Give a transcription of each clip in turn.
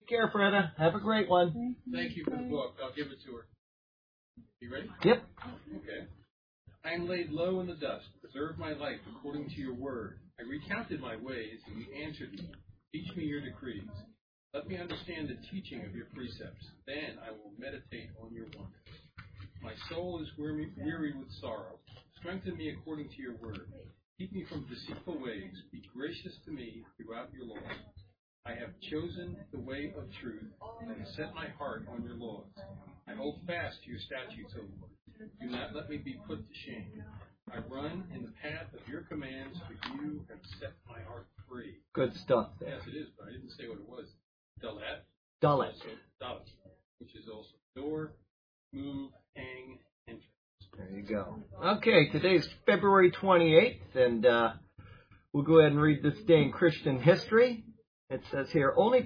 Take care, Freda. Have a great one. Thank you for the book. I'll give it to her. You ready? Yep. Okay. I am laid low in the dust. Preserve my life according to your word. I recounted my ways, and you answered me. Teach me your decrees. Let me understand the teaching of your precepts. Then I will meditate on your wonders. My soul is weary with sorrow. Strengthen me according to your word. Keep me from deceitful ways. Be gracious to me throughout your laws. I have chosen the way of truth and set my heart on your laws. I hold fast to your statutes, O Lord. Do not let me be put to shame. I run in the path of your commands, for you have set my heart free. Good stuff there. Yes, it is, but I didn't say what it was. Dalet. Dalet. Dalet, which is also door, move, hang, entrance. There you go. Okay, today's February 28th, and we'll go ahead and read this day in Christian history. It says here, only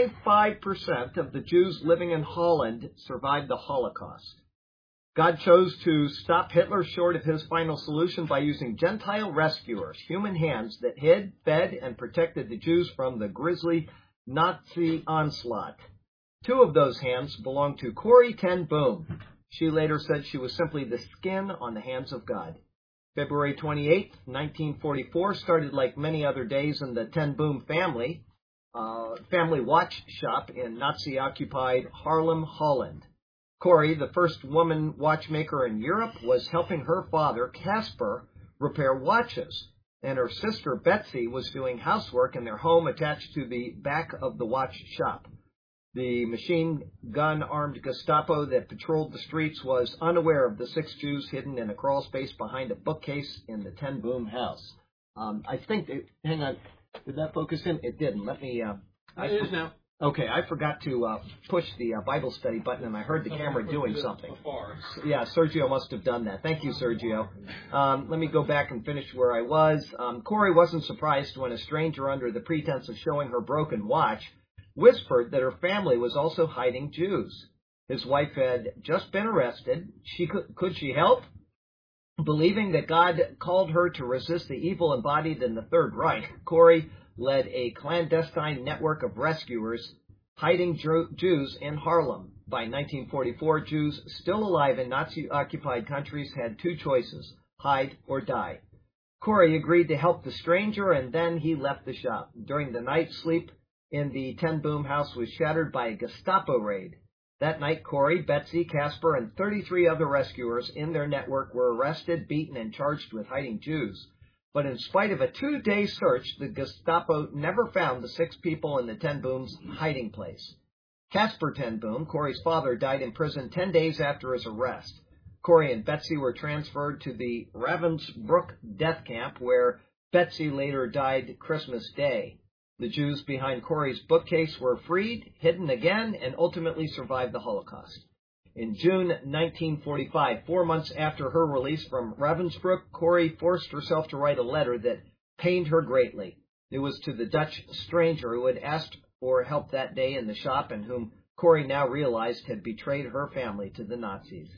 25% of the Jews living in Holland survived the Holocaust. God chose to stop Hitler short of his final solution by using Gentile rescuers, human hands that hid, fed, and protected the Jews from the grisly Nazi onslaught. 2 of those hands belonged to Corrie ten Boom. She later said she was simply the skin on the hands of God. February 28, 1944 started like many other days in the ten Boom family watch shop in Nazi-occupied Haarlem, Holland. Corrie, the first woman watchmaker in Europe, was helping her father, Caspar, repair watches, and her sister, Betsy, was doing housework in their home attached to the back of the watch shop. The machine gun-armed Gestapo that patrolled the streets was unaware of the 6 Jews hidden in a crawl space behind a bookcase in the ten Boom house. I think, hang on, did that focus in? It didn't. Let me... It is now. Okay, I forgot to push the Bible study button, and I heard the camera doing something. Yeah, Sergio must have done that. Thank you, Sergio. Let me go back and finish where I was. Corrie wasn't surprised when a stranger, under the pretense of showing her broken watch, whispered that her family was also hiding Jews. His wife had just been arrested. Could she help? Believing that God called her to resist the evil embodied in the Third Reich, Corrie led a clandestine network of rescuers hiding Jews in Haarlem. By 1944, Jews still alive in Nazi-occupied countries had 2 choices, hide or die. Corrie agreed to help the stranger, and then he left the shop. During the night, sleep in the ten Boom house was shattered by a Gestapo raid. That night, Corrie, Betsy, Caspar, and 33 other rescuers in their network were arrested, beaten, and charged with hiding Jews. But in spite of a 2-day search, the Gestapo never found the 6 people in the ten Boom's hiding place. Caspar ten Boom, Corrie's father, died in prison 10 days after his arrest. Corrie and Betsy were transferred to the Ravensbrück death camp, where Betsy later died Christmas Day. The Jews behind Corrie's bookcase were freed, hidden again, and ultimately survived the Holocaust. In June 1945, 4 months after her release from Ravensbrück, Corrie forced herself to write a letter that pained her greatly. It was to the Dutch stranger who had asked for help that day in the shop and whom Corrie now realized had betrayed her family to the Nazis.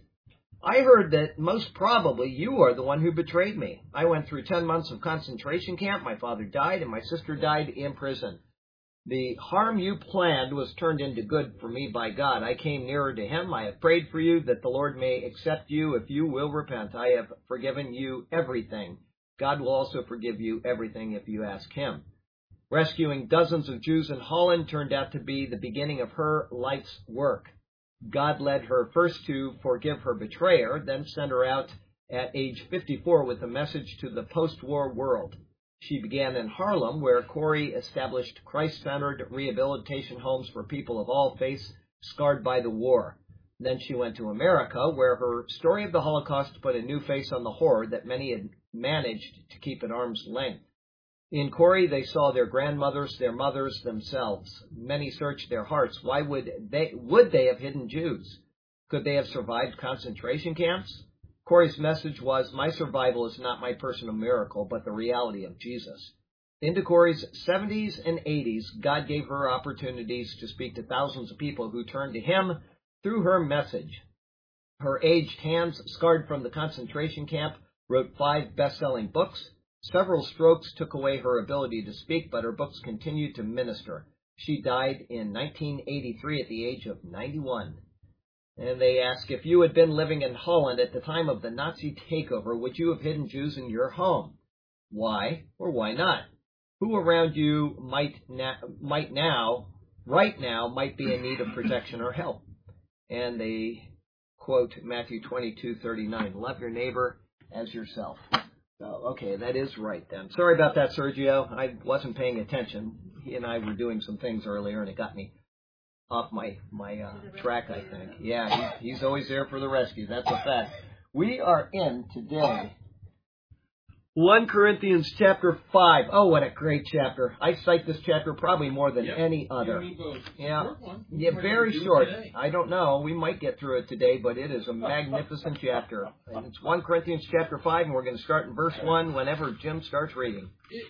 I heard that most probably you are the one who betrayed me. I went through 10 months of concentration camp. My father died, and my sister died in prison. The harm you planned was turned into good for me by God. I came nearer to him. I have prayed for you that the Lord may accept you if you will repent. I have forgiven you everything. God will also forgive you everything if you ask him. Rescuing dozens of Jews in Holland turned out to be the beginning of her life's work. God led her first to forgive her betrayer, then sent her out at age 54 with a message to the post-war world. She began in Haarlem, where Corrie established Christ-centered rehabilitation homes for people of all faiths scarred by the war. Then she went to America, where her story of the Holocaust put a new face on the horror that many had managed to keep at arm's length. In Corrie, they saw their grandmothers, their mothers, themselves. Many searched their hearts. Why would they have hidden Jews? Could they have survived concentration camps? Corrie's message was, my survival is not my personal miracle, but the reality of Jesus. Into Corrie's 70s and 80s, God gave her opportunities to speak to thousands of people who turned to him through her message. Her aged hands, scarred from the concentration camp, wrote 5 best-selling books. Several strokes took away her ability to speak, but her books continued to minister. She died in 1983 at the age of 91. And they ask, if you had been living in Holland at the time of the Nazi takeover, would you have hidden Jews in your home? Why or why not? Who around you right now, might be in need of protection or help? And they quote Matthew 22:39, love your neighbor as yourself. So, okay, that is right then. Sorry about that, Sergio. I wasn't paying attention. He and I were doing some things earlier, and it got me off my track, I think. Yeah, he's always there for the rescue. That's a fact. We are in today 1 Corinthians chapter 5. Oh, what a great chapter. I cite this chapter probably more than any other. Yeah, very short. I don't know. We might get through it today, but it is a magnificent chapter. And it's 1 Corinthians chapter 5, and we're going to start in verse 1 whenever Jim starts reading. It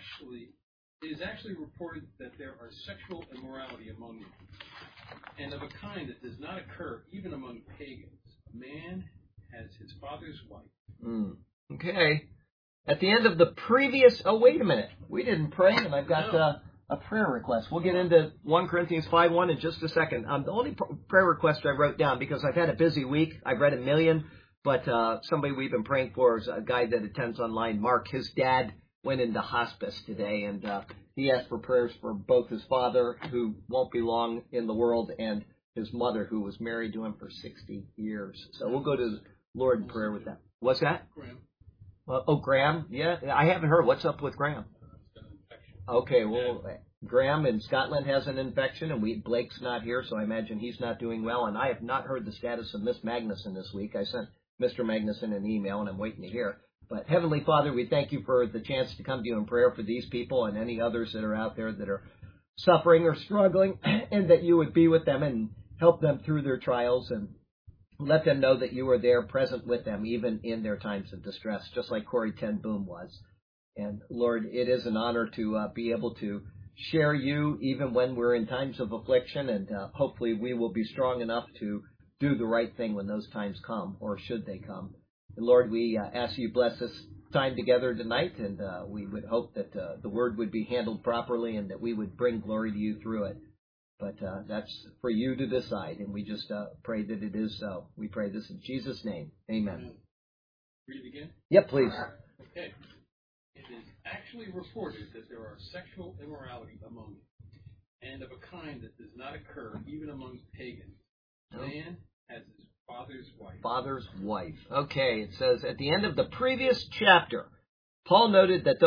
is actually reported that there are sexual immorality among you, and of a kind that does not occur even among pagans. A man has his father's wife. Okay. At the end of the previous... Oh, wait a minute. We didn't pray, and I've got a prayer request. We'll get into 1 Corinthians 5:1 in just a second. The only prayer request I wrote down, because I've had a busy week. I've read a million, but somebody we've been praying for is a guy that attends online, Mark. His dad went into hospice today, and he asked for prayers for both his father, who won't be long in the world, and his mother, who was married to him for 60 years. So we'll go to the Lord in prayer with that. What's that? Graham. Graham? Yeah, I haven't heard. What's up with Graham? Okay, well, Graham in Scotland has an infection, and Blake's not here, so I imagine he's not doing well. And I have not heard the status of Miss Magnuson this week. I sent Mr. Magnuson an email, and I'm waiting to hear. But Heavenly Father, we thank you for the chance to come to you in prayer for these people and any others that are out there that are suffering or struggling, and that you would be with them and help them through their trials and let them know that you are there present with them, even in their times of distress, just like Corrie ten Boom was. And Lord, it is an honor to be able to share you even when we're in times of affliction, and hopefully we will be strong enough to do the right thing when those times come, or should they come. And Lord, we ask you bless this time together tonight, and we would hope that the word would be handled properly and that we would bring glory to you through it. But that's for you to decide, and we just pray that it is so. We pray this in Jesus' name. Amen. Read it again? Yep, please. Okay. It is actually reported that there are sexual immorality among you, and of a kind that does not occur even among pagans. Man has his father's wife. Father's wife. Okay, it says at the end of the previous chapter, Paul noted that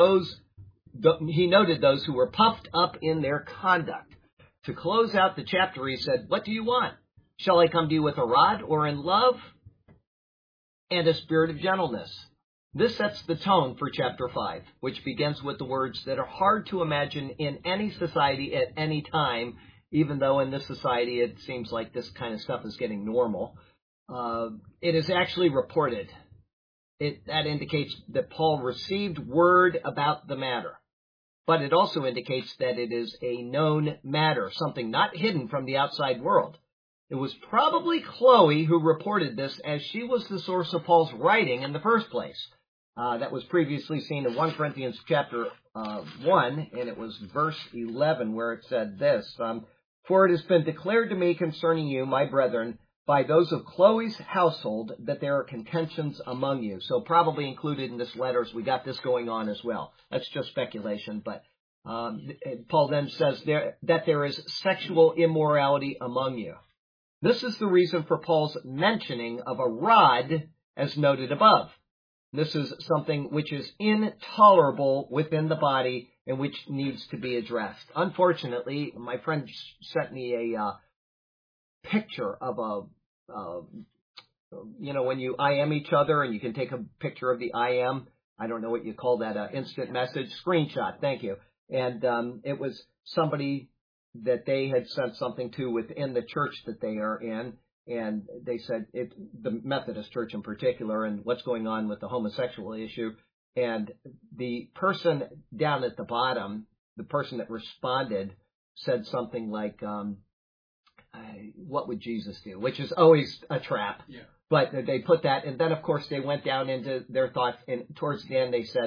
he noted those who were puffed up in their conduct. To close out the chapter, he said, what do you want? Shall I come to you with a rod, or in love and a spirit of gentleness? This sets the tone for chapter 5, which begins with the words that are hard to imagine in any society at any time, even though in this society it seems like this kind of stuff is getting normal. It is actually reported. That indicates that Paul received word about the matter. But it also indicates that it is a known matter, something not hidden from the outside world. It was probably Chloe who reported this, as she was the source of Paul's writing in the first place. That was previously seen in 1 Corinthians chapter 1, and it was verse 11 where it said this, for it has been declared to me concerning you, my brethren, by those of Chloe's household, that there are contentions among you. So probably included in this letter as we got this going on as well. That's just speculation, but Paul then says that there is sexual immorality among you. This is the reason for Paul's mentioning of a rod as noted above. This is something which is intolerable within the body and which needs to be addressed. Unfortunately, my friend sent me a picture of when you IM each other and you can take a picture of the IM. I don't know what you call that, instant message, screenshot, thank you. And it was somebody that they had sent something to within the church that they are in. And they said, the Methodist Church in particular, and what's going on with the homosexual issue. And the person down at the bottom, the person that responded, said something like, what would Jesus do? Which is always a trap. Yeah. But they put that, and then, of course, they went down into their thoughts, and towards the end they said,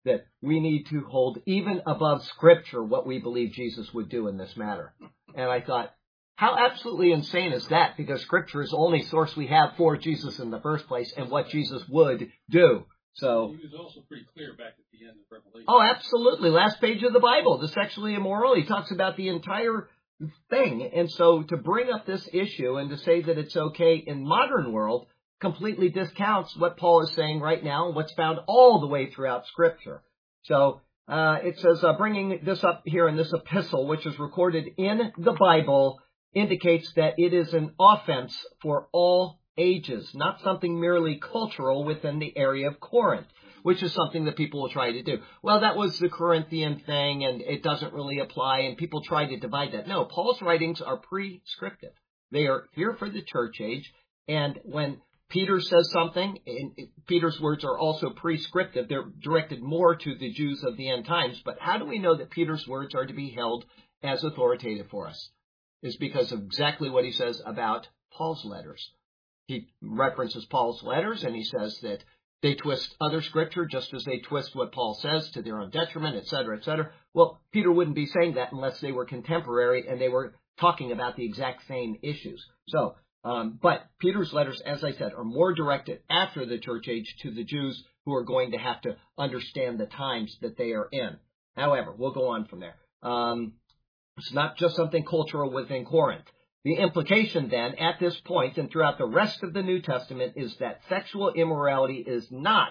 that we need to hold even above Scripture what we believe Jesus would do in this matter. And I thought, how absolutely insane is that? Because Scripture is the only source we have for Jesus in the first place and what Jesus would do. So he was also pretty clear back at the end of Revelation. Oh, absolutely. Last page of the Bible, the sexually immoral. He talks about the entire thing. And so to bring up this issue and to say that it's okay in modern world completely discounts what Paul is saying right now and what's found all the way throughout Scripture. So it says, bringing this up here in this epistle, which is recorded in the Bible, indicates that it is an offense for all ages, not something merely cultural within the area of Corinth, which is something that people will try to do. Well, that was the Corinthian thing, and it doesn't really apply, and people try to divide that. No, Paul's writings are prescriptive. They are here for the church age, and when Peter says something, and Peter's words are also prescriptive. They're directed more to the Jews of the end times. But how do we know that Peter's words are to be held as authoritative for us? It's because of exactly what he says about Paul's letters. He references Paul's letters, and he says that they twist other Scripture just as they twist what Paul says to their own detriment, etc., etc. Well, Peter wouldn't be saying that unless they were contemporary and they were talking about the exact same issues. So, but Peter's letters, as I said, are more directed after the church age to the Jews who are going to have to understand the times that they are in. However, we'll go on from there. It's not just something cultural within Corinth. The implication then, at this point and throughout the rest of the New Testament, is that sexual immorality is not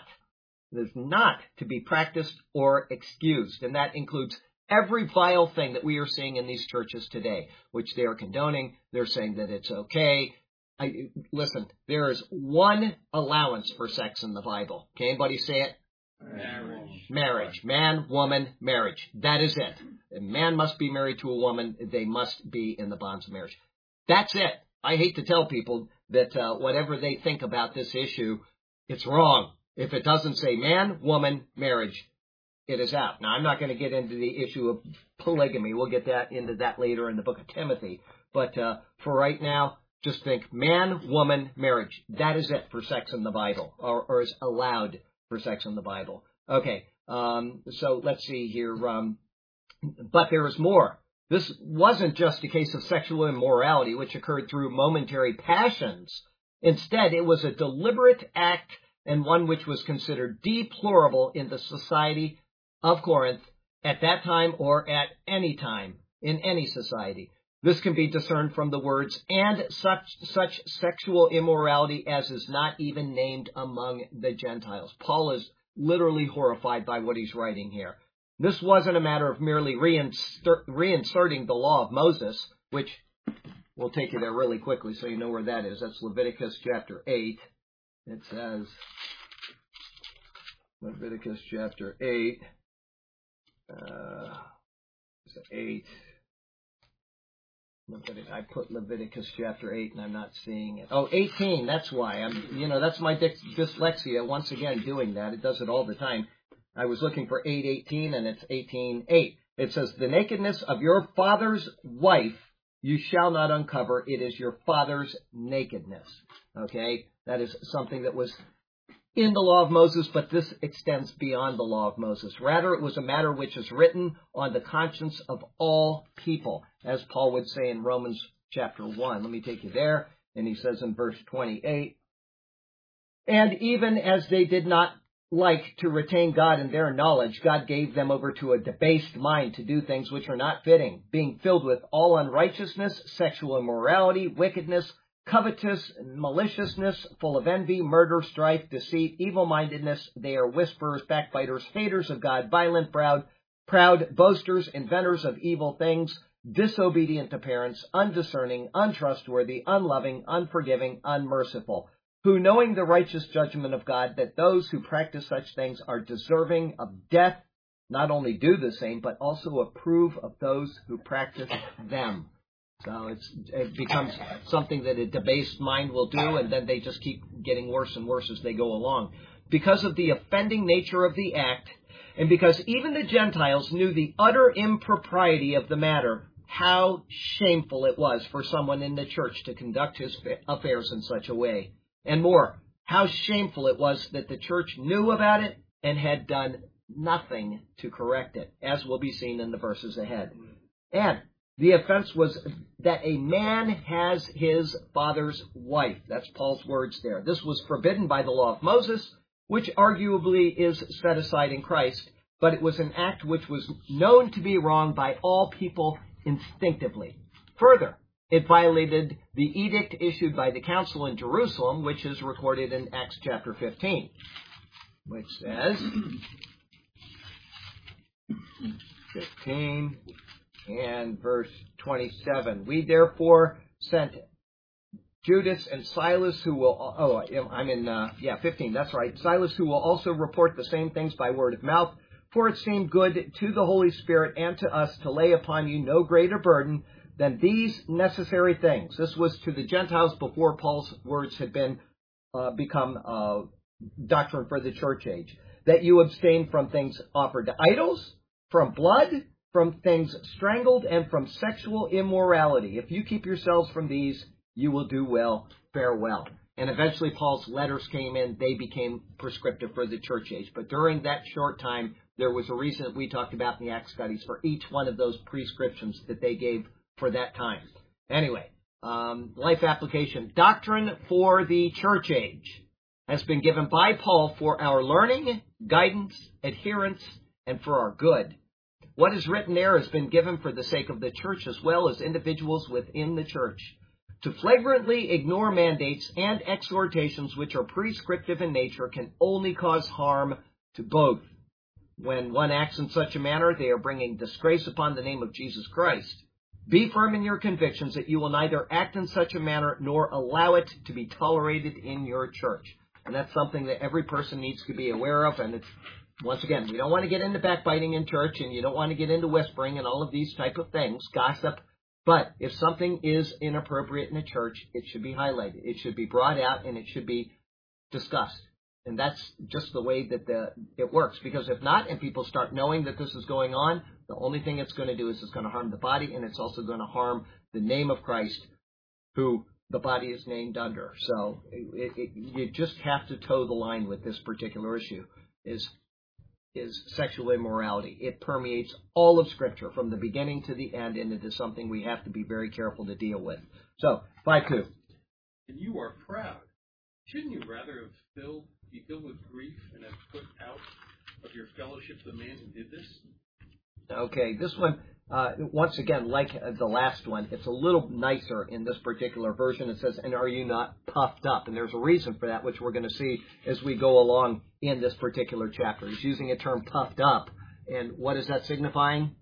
to be practiced or excused. And that includes every vile thing that we are seeing in these churches today, which they are condoning. They're saying that it's okay. Listen, there is one allowance for sex in the Bible. Can anybody say it? Marriage. Man, woman, marriage. That is it. A man must be married to a woman. They must be in the bonds of marriage. That's it. I hate to tell people that whatever they think about this issue, it's wrong. If it doesn't say man, woman, marriage, it is out. Now, I'm not going to get into the issue of polygamy. We'll get into that later in the book of Timothy. But for right now, just think man, woman, marriage. That is it for sex in the Bible, or is allowed for sex in the Bible. Okay, so let's see here. But there is more. This wasn't just a case of sexual immorality, which occurred through momentary passions. Instead, it was a deliberate act and one which was considered deplorable in the society of Corinth at that time or at any time in any society. This can be discerned from the words, and such sexual immorality as is not even named among the Gentiles. Paul is literally horrified by what he's writing here. This wasn't a matter of merely reinserting the law of Moses, which we'll take you there really quickly so you know where that is. That's Leviticus chapter 8. It says, Leviticus chapter 8. 8. I put Leviticus chapter 8 and I'm not seeing it. Oh, 18, that's why. That's my dyslexia once again doing that. It does it all the time. I was looking for 8:18 and it's 18:8. It says, the nakedness of your father's wife you shall not uncover. It is your father's nakedness. Okay? That is something that was in the law of Moses, but this extends beyond the law of Moses. Rather, it was a matter which is written on the conscience of all people, as Paul would say in Romans chapter 1. Let me take you there. And he says in verse 28, and even as they did not like to retain God in their knowledge, God gave them over to a debased mind to do things which are not fitting, being filled with all unrighteousness, sexual immorality, wickedness, covetous, maliciousness, full of envy, murder, strife, deceit, evil-mindedness. They are whisperers, backbiters, haters of God, violent, proud, boasters, inventors of evil things, disobedient to parents, undiscerning, untrustworthy, unloving, unforgiving, unmerciful, who, knowing the righteous judgment of God, that those who practice such things are deserving of death, not only do the same, but also approve of those who practice them. So it becomes something that a debased mind will do, and then they just keep getting worse and worse as they go along. Because of the offending nature of the act, and because even the Gentiles knew the utter impropriety of the matter, how shameful it was for someone in the church to conduct his affairs in such a way. And more, how shameful it was that the church knew about it and had done nothing to correct it, as will be seen in the verses ahead. And the offense was that a man has his father's wife. That's Paul's words there. This was forbidden by the law of Moses, which arguably is set aside in Christ, but it was an act which was known to be wrong by all people instinctively. Further, it violated the edict issued by the council in Jerusalem, which is recorded in Acts chapter 15, which says, 15 and verse 27, we therefore sent Judas and Silas, who will, 15, that's right, Silas, who will also report the same things by word of mouth, for it seemed good to the Holy Spirit and to us to lay upon you no greater burden than these necessary things. This was to the Gentiles before Paul's words had become doctrine for the church age, that you abstain from things offered to idols, from blood, from things strangled, and from sexual immorality. If you keep yourselves from these, you will do well, fare well. And eventually Paul's letters came in. They became prescriptive for the church age. But during that short time, there was a reason that we talked about in the Acts studies for each one of those prescriptions that they gave for that time. Anyway, life application. Doctrine for the church age has been given by Paul for our learning, guidance, adherence, and for our good. What is written there has been given for the sake of the church as well as individuals within the church. To flagrantly ignore mandates and exhortations which are prescriptive in nature can only cause harm to both. When one acts in such a manner, they are bringing disgrace upon the name of Jesus Christ. Be firm in your convictions that you will neither act in such a manner nor allow it to be tolerated in your church. And that's something that every person needs to be aware of. And it's, once again, we don't want to get into backbiting in church, and you don't want to get into whispering and all of these type of things, gossip. But if something is inappropriate in a church, it should be highlighted. It should be brought out, and it should be discussed. And that's just the way that it works. Because if not, and people start knowing that this is going on, the only thing it's going to do is it's going to harm the body, and it's also going to harm the name of Christ, who the body is named under. So you just have to toe the line with this particular issue, is sexual immorality. It permeates all of Scripture from the beginning to the end, and it is something we have to be very careful to deal with. So, 5:2. And you are proud. Shouldn't you rather have be filled with grief and have put out of your fellowship the man who did this? Okay, this one, once again, like the last one, it's a little nicer in this particular version. It says, and are you not puffed up? And there's a reason for that, which we're going to see as we go along in this particular chapter. He's using a term puffed up. And what is that signifying?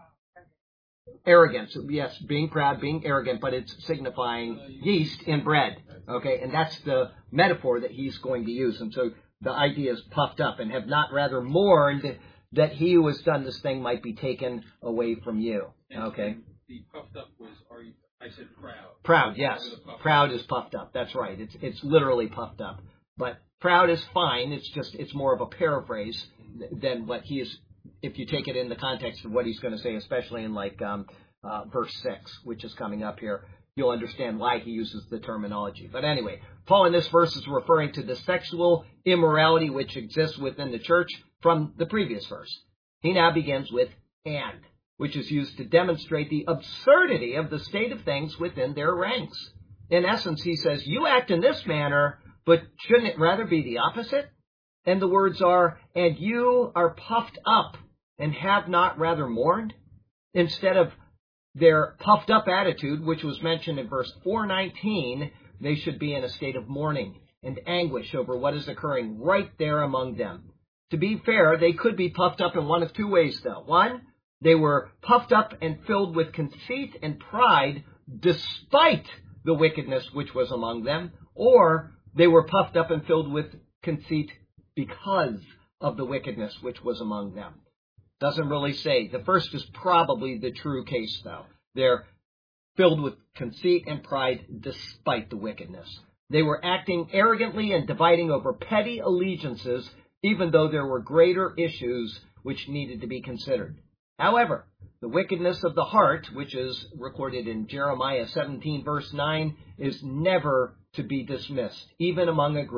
Arrogance. Yes, being proud, being arrogant, but it's signifying yeast in bread. Okay, and that's the metaphor that he's going to use. And so the idea is puffed up, and have not rather mourned that he who has done this thing might be taken away from you. Okay. The puffed up was, I said proud. Proud, yes. Proud is puffed up. That's right. It's literally puffed up. But proud is fine. It's more of a paraphrase than what he is, if you take it in the context of what he's going to say, especially in verse 6, which is coming up here. You'll understand why he uses the terminology. But anyway, Paul in this verse is referring to the sexual immorality which exists within the church from the previous verse. He now begins with and, which is used to demonstrate the absurdity of the state of things within their ranks. In essence, he says, you act in this manner, but shouldn't it rather be the opposite? And the words are, and you are puffed up and have not rather mourned? Instead of their puffed up attitude, which was mentioned in verse 4:19, they should be in a state of mourning and anguish over what is occurring right there among them. To be fair, they could be puffed up in one of two ways, though. One, they were puffed up and filled with conceit and pride despite the wickedness which was among them, or they were puffed up and filled with conceit because of the wickedness which was among them. Doesn't really say. The first is probably the true case, though. They're filled with conceit and pride despite the wickedness. They were acting arrogantly and dividing over petty allegiances, even though there were greater issues which needed to be considered. However, the wickedness of the heart, which is recorded in Jeremiah 17, verse 9, is never to be dismissed, even among a group.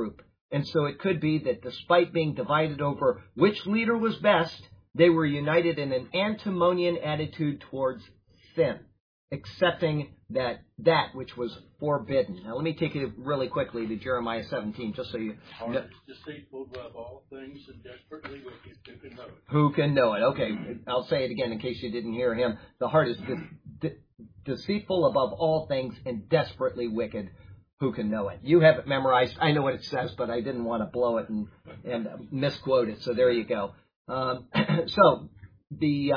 And so it could be that despite being divided over which leader was best, they were united in an antinomian attitude towards sin, accepting that which was forbidden. Now let me take you really quickly to Jeremiah 17, just so you know. Deceitful above all things and desperately wicked. Who can know it? Who can know it? Okay, I'll say it again in case you didn't hear him. The heart is deceitful above all things and desperately wicked. Who can know it? You have it memorized. I know what it says, but I didn't want to blow it and misquote it. So there you go. So they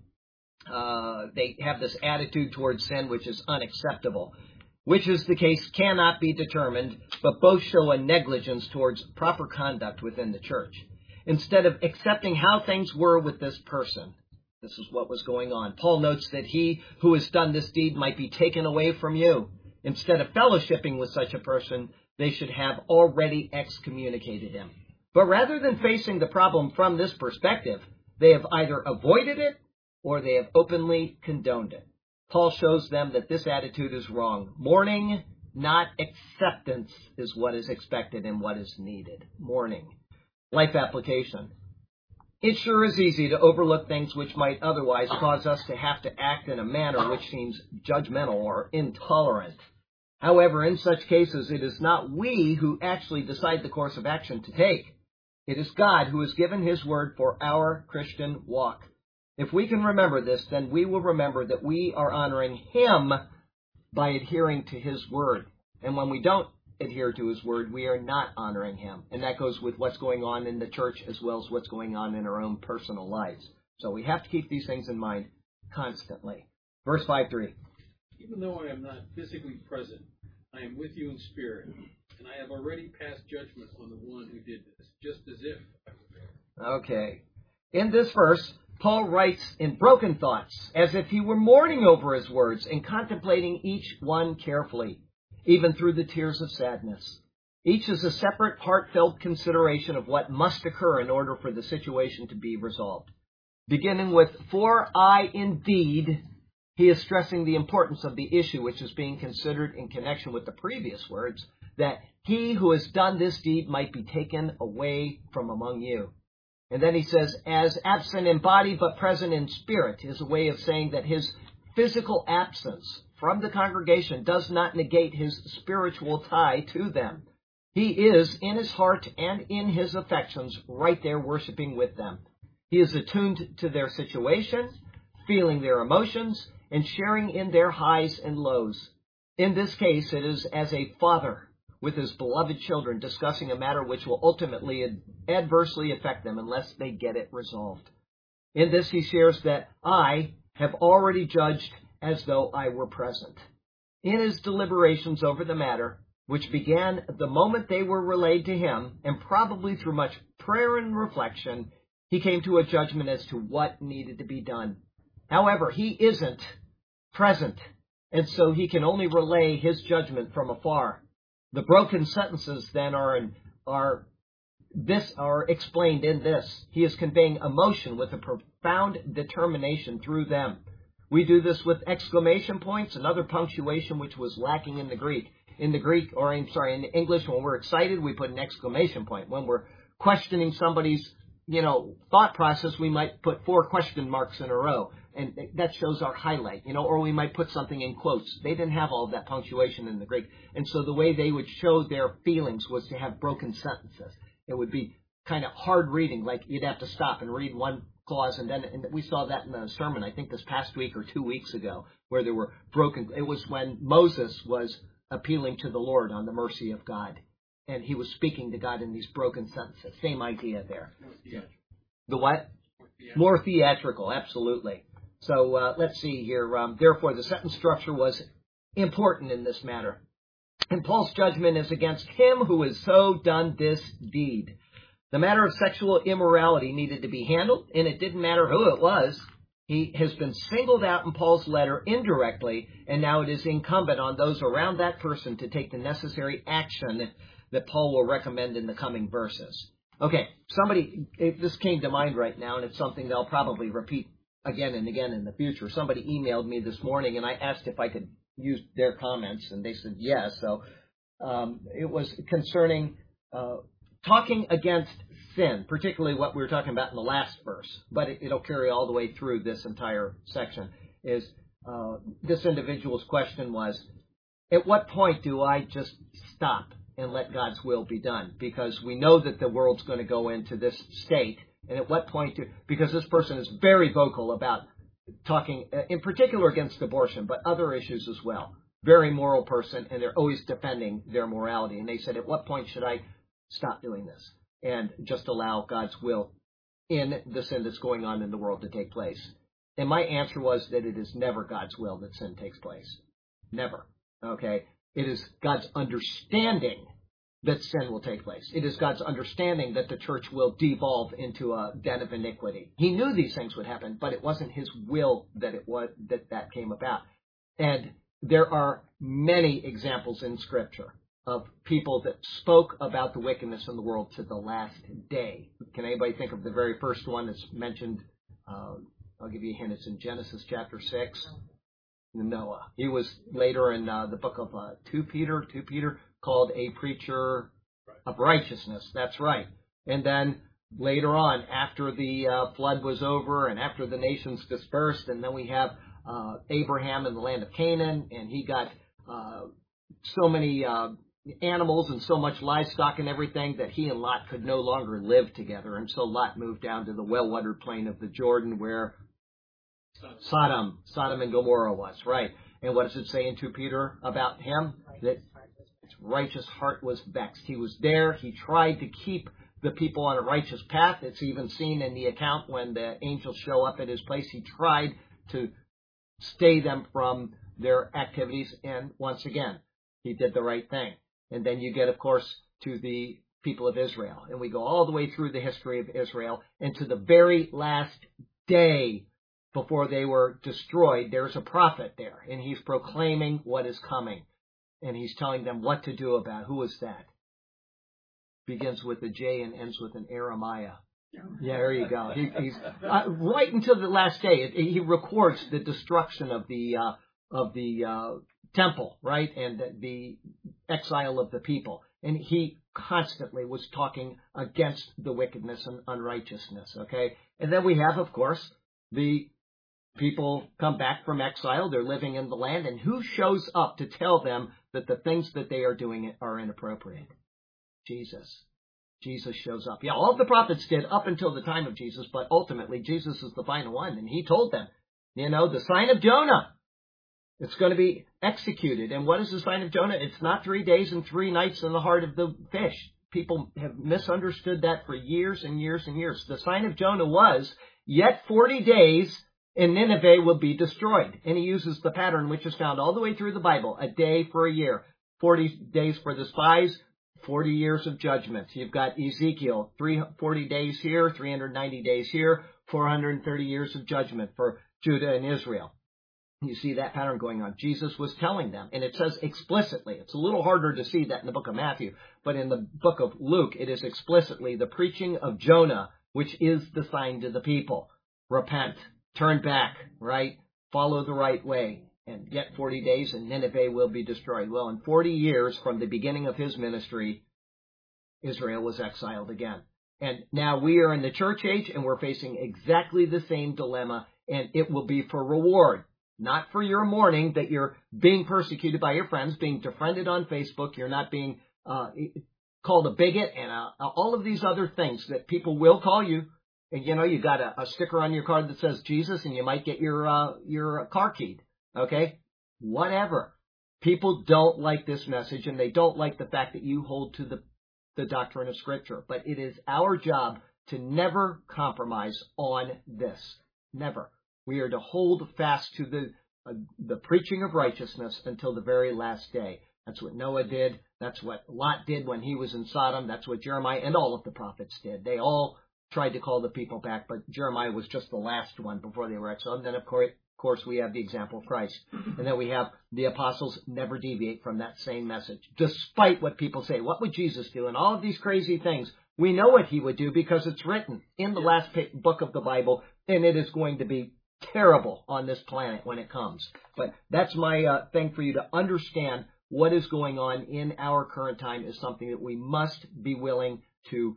have this attitude towards sin which is unacceptable. Which is the case cannot be determined, but both show a negligence towards proper conduct within the church. Instead of accepting how things were with this person, this is what was going on. Paul notes that he who has done this deed might be taken away from you. Instead of fellowshipping with such a person, they should have already excommunicated him. But rather than facing the problem from this perspective, they have either avoided it or they have openly condoned it. Paul shows them that this attitude is wrong. Mourning, not acceptance, is what is expected and what is needed. Mourning. Life application. It sure is easy to overlook things which might otherwise cause us to have to act in a manner which seems judgmental or intolerant. However, in such cases, it is not we who actually decide the course of action to take. It is God who has given His word for our Christian walk. If we can remember this, then we will remember that we are honoring Him by adhering to His word. And when we don't adhere to His word, we are not honoring Him. And that goes with what's going on in the church as well as what's going on in our own personal lives. So we have to keep these things in mind constantly. Verse 5:3. Even though I am not physically present, I am with you in spirit, and I have already passed judgment on the one who did this, just as if I were there. Okay. In this verse, Paul writes in broken thoughts, as if he were mourning over his words and contemplating each one carefully, even through the tears of sadness. Each is a separate, heartfelt consideration of what must occur in order for the situation to be resolved. Beginning with, for I indeed, he is stressing the importance of the issue which is being considered in connection with the previous words, that he who has done this deed might be taken away from among you. And then he says, as absent in body but present in spirit, is a way of saying that his physical absence from the congregation does not negate his spiritual tie to them. He is in his heart and in his affections right there worshiping with them. He is attuned to their situation, feeling their emotions, and sharing in their highs and lows. In this case, it is as a father with his beloved children discussing a matter which will ultimately adversely affect them unless they get it resolved. In this, he shares that I have already judged as though I were present. In his deliberations over the matter, which began the moment they were relayed to him, and probably through much prayer and reflection, he came to a judgment as to what needed to be done. However, he isn't present, and so he can only relay his judgment from afar. The broken sentences then are explained in this. He is conveying emotion with a profound determination through them. We do this with exclamation points and other punctuation which was lacking in the Greek. In the English, when we're excited, we put an exclamation point. When we're questioning somebody's, thought process, we might put 4 question marks in a row. And that shows our highlight, or we might put something in quotes. They didn't have all of that punctuation in the Greek. And so the way they would show their feelings was to have broken sentences. It would be kind of hard reading, like you'd have to stop and read one clause. And we saw that in the sermon, I think this past week or 2 weeks ago, where there were broken. It was when Moses was appealing to the Lord on the mercy of God. And he was speaking to God in these broken sentences. Same idea there. The what? More theatrical, absolutely. So let's see here. Therefore, the sentence structure was important in this matter. And Paul's judgment is against him who has so done this deed. The matter of sexual immorality needed to be handled, and it didn't matter who it was. He has been singled out in Paul's letter indirectly, and now it is incumbent on those around that person to take the necessary action that Paul will recommend in the coming verses. Okay, this came to mind right now, and it's something they'll probably repeat again and again in the future. Somebody emailed me this morning, and I asked if I could use their comments, and they said yes. So it was concerning talking against sin, particularly what we were talking about in the last verse, but it'll carry all the way through this entire section, is this individual's question was, at what point do I just stop and let God's will be done? Because we know that the world's going to go into this state. And at what point because this person is very vocal about talking, in particular against abortion, but other issues as well. Very moral person, and they're always defending their morality. And they said, at what point should I stop doing this and just allow God's will in the sin that's going on in the world to take place? And my answer was that it is never God's will that sin takes place. Never. Okay? It is God's understanding that sin will take place. It is God's understanding that the church will devolve into a den of iniquity. He knew these things would happen, but it wasn't his will that that came about. And there are many examples in Scripture of people that spoke about the wickedness in the world to the last day. Can anybody think of the very first one that's mentioned? I'll give you a hint. It's in Genesis chapter 6. Noah. He was later in the book of 2 Peter, called a preacher of righteousness. That's right. And then later on, after the flood was over and after the nations dispersed, and then we have Abraham in the land of Canaan, and he got so many animals and so much livestock and everything that he and Lot could no longer live together. And so Lot moved down to the well-watered plain of the Jordan where Sodom and Gomorrah was, right? And what does it say in 2 Peter about him? That his righteous heart was vexed. He was there. He tried to keep the people on a righteous path. It's even seen in the account when the angels show up at his place. He tried to stay them from their activities. And once again, he did the right thing. And then you get, of course, to the people of Israel. And we go all the way through the history of Israel. And to the very last day before they were destroyed, there's a prophet there. And he's proclaiming what is coming. And he's telling them what to do about it. Who is that? Begins with a J and ends with an Jeremiah. Yeah, there you go. He's right until the last day. He records the destruction of the temple, right, and the exile of the people. And he constantly was talking against the wickedness and unrighteousness. Okay, and then we have, of course, the people come back from exile. They're living in the land, and who shows up to tell them that the things that they are doing are inappropriate? Jesus. Jesus shows up. Yeah, all the prophets did up until the time of Jesus, but ultimately Jesus is the final one. And he told them, the sign of Jonah, it's going to be executed. And what is the sign of Jonah? It's not 3 days and 3 nights in the heart of the fish. People have misunderstood that for years and years and years. The sign of Jonah was, yet 40 days and Nineveh will be destroyed. And he uses the pattern which is found all the way through the Bible, a day for a year, 40 days for the spies, 40 years of judgment. You've got Ezekiel, 40 days here, 390 days here, 430 years of judgment for Judah and Israel. You see that pattern going on. Jesus was telling them, and it says explicitly, it's a little harder to see that in the book of Matthew, but in the book of Luke, it is explicitly the preaching of Jonah, which is the sign to the people. Repent, turn back, right? Follow the right way. And yet 40 days and Nineveh will be destroyed. Well, in 40 years from the beginning of his ministry, Israel was exiled again. And now we are in the church age and we're facing exactly the same dilemma, and it will be for reward. Not for your mourning that you're being persecuted by your friends, being defriended on Facebook, you're not being called a bigot, and all of these other things that people will call you. And you got a sticker on your car that says Jesus, and you might get your car keyed. Okay? Whatever. People don't like this message, and they don't like the fact that you hold to the doctrine of Scripture. But it is our job to never compromise on this. Never. We are to hold fast to the preaching of righteousness until the very last day. That's what Noah did. That's what Lot did when he was in Sodom. That's what Jeremiah and all of the prophets did. They all tried to call the people back, but Jeremiah was just the last one before they were exiled. And then, of course, we have the example of Christ. And then we have the apostles never deviate from that same message. Despite what people say, what would Jesus do? And all of these crazy things, we know what he would do because it's written in the last book of the Bible, and it is going to be terrible on this planet when it comes. But that's my thing for you to understand. What is going on in our current time is something that we must be willing to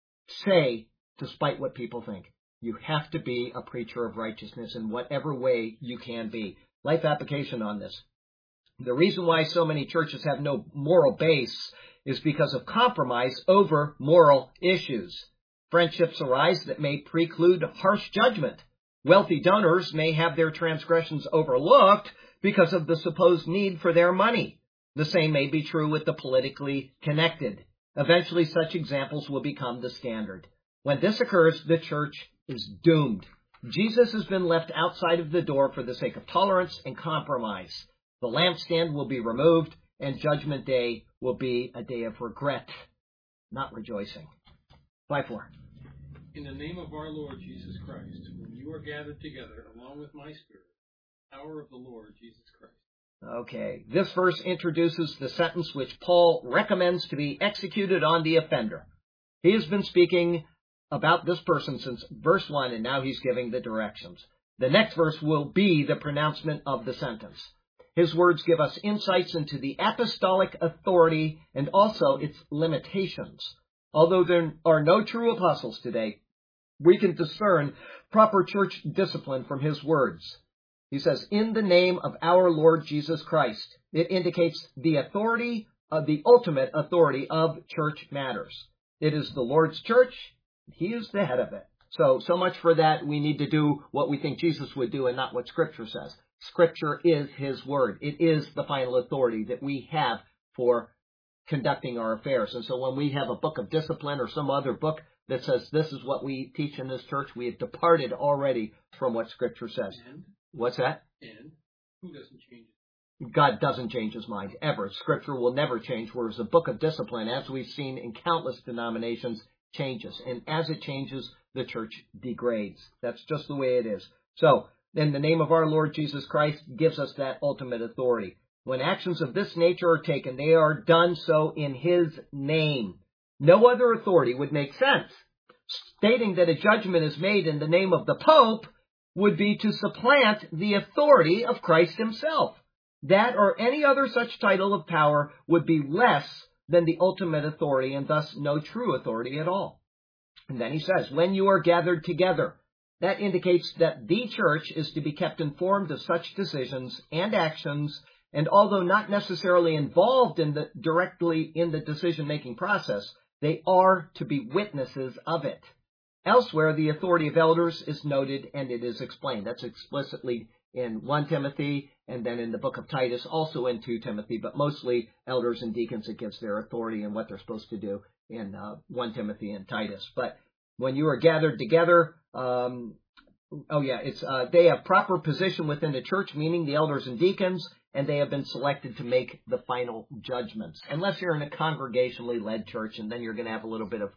say, despite what people think. You have to be a preacher of righteousness in whatever way you can be. Life application on this. The reason why so many churches have no moral base is because of compromise over moral issues. Friendships arise that may preclude harsh judgment. Wealthy donors may have their transgressions overlooked because of the supposed need for their money. The same may be true with the politically connected. Eventually, such examples will become the standard. When this occurs, the church is doomed. Jesus has been left outside of the door for the sake of tolerance and compromise. The lampstand will be removed, and Judgment Day will be a day of regret, not rejoicing. 5-4. In the name of our Lord Jesus Christ, when you are gathered together along with my spirit, power of the Lord Jesus Christ. Okay, this verse introduces the sentence which Paul recommends to be executed on the offender. He has been speaking about this person since verse 1, and now he's giving the directions. The next verse will be the pronouncement of the sentence. His words give us insights into the apostolic authority and also its limitations. Although there are no true apostles today, we can discern proper church discipline from his words. He says, in the name of our Lord Jesus Christ. It indicates the authority of the ultimate authority of church matters. It is the Lord's church. He is the head of it. So much for that. We need to do what we think Jesus would do and not what Scripture says. Scripture is his word. It is the final authority that we have for conducting our affairs. And so when we have a book of discipline or some other book that says this is what we teach in this church, we have departed already from what Scripture says. And? What's that? And who doesn't change it? God doesn't change his mind, ever. Scripture will never change, whereas the book of discipline, as we've seen in countless denominations, changes. And as it changes, the church degrades. That's just the way it is. So, in the name of our Lord Jesus Christ gives us that ultimate authority. When actions of this nature are taken, they are done so in his name. No other authority would make sense. Stating that a judgment is made in the name of the Pope would be to supplant the authority of Christ himself. That or any other such title of power would be less than the ultimate authority and thus no true authority at all. And then he says, when you are gathered together, that indicates that the church is to be kept informed of such decisions and actions, and although not necessarily involved directly in the decision-making process, they are to be witnesses of it. Elsewhere, the authority of elders is noted and it is explained. That's explicitly in 1 Timothy and then in the book of Titus, also in 2 Timothy, but mostly elders and deacons, it gives their authority and what they're supposed to do in 1 Timothy and Titus. But when you are gathered together, they have proper position within the church, meaning the elders and deacons, and they have been selected to make the final judgments. Unless you're in a congregationally led church, and then you're going to have a little bit of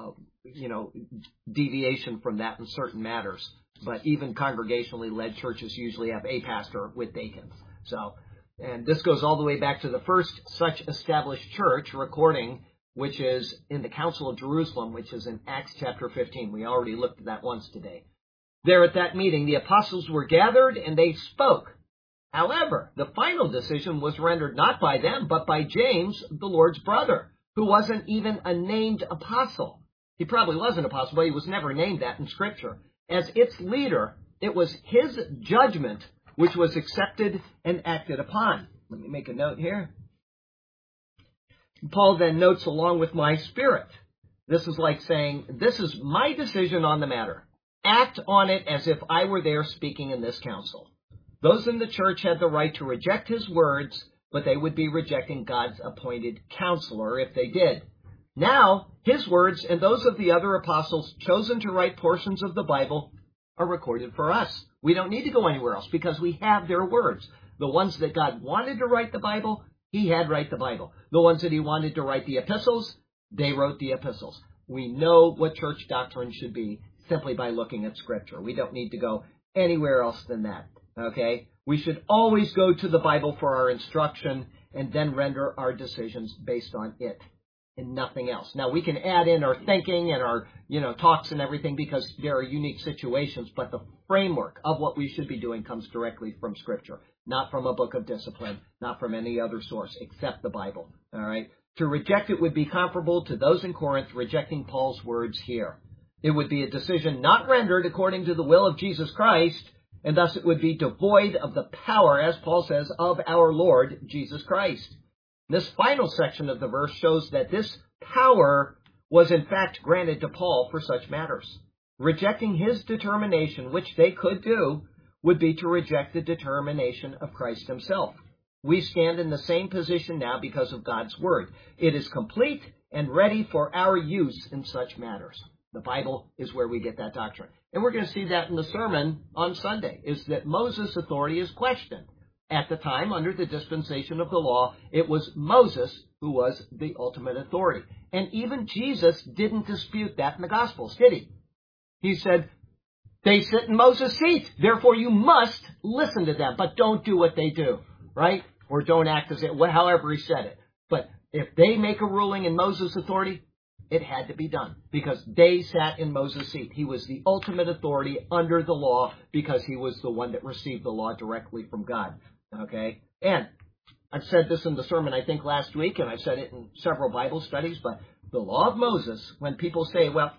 deviation from that in certain matters. But even congregationally led churches usually have a pastor with deacons. And this goes all the way back to the first such established church recording, which is in the Council of Jerusalem, which is in Acts chapter 15. We already looked at that once today. There at that meeting, the apostles were gathered and they spoke. However, the final decision was rendered not by them, but by James, the Lord's brother, who wasn't even a named apostle. He probably was an apostle, but he was never named that in Scripture. As its leader, it was his judgment which was accepted and acted upon. Let me make a note here. Paul then notes, along with my spirit. This is like saying, this is my decision on the matter. Act on it as if I were there speaking in this council. Those in the church had the right to reject his words, but they would be rejecting God's appointed counselor if they did. Now, his words and those of the other apostles chosen to write portions of the Bible are recorded for us. We don't need to go anywhere else because we have their words. The ones that God wanted to write the Bible, he had write the Bible. The ones that he wanted to write the epistles, they wrote the epistles. We know what church doctrine should be simply by looking at Scripture. We don't need to go anywhere else than that. Okay? We should always go to the Bible for our instruction and then render our decisions based on it and nothing else. Now, we can add in our thinking and our, talks and everything because there are unique situations, but the framework of what we should be doing comes directly from Scripture, not from a book of discipline, not from any other source except the Bible. All right? To reject it would be comparable to those in Corinth rejecting Paul's words here. It would be a decision not rendered according to the will of Jesus Christ, and thus it would be devoid of the power, as Paul says, of our Lord Jesus Christ. This final section of the verse shows that this power was in fact granted to Paul for such matters. Rejecting his determination, which they could do, would be to reject the determination of Christ himself. We stand in the same position now because of God's word. It is complete and ready for our use in such matters. The Bible is where we get that doctrine. And we're going to see that in the sermon on Sunday, is that Moses' authority is questioned. At the time, under the dispensation of the law, it was Moses who was the ultimate authority. And even Jesus didn't dispute that in the Gospels, did he? He said, they sit in Moses' seat, therefore you must listen to them, but don't do what they do, right? Or don't act as it, however he said it. But if they make a ruling in Moses' authority, it had to be done because they sat in Moses' seat. He was the ultimate authority under the law because he was the one that received the law directly from God. Okay? And I've said this in the sermon, I think, last week, and I've said it in several Bible studies, but the law of Moses, when people say, well,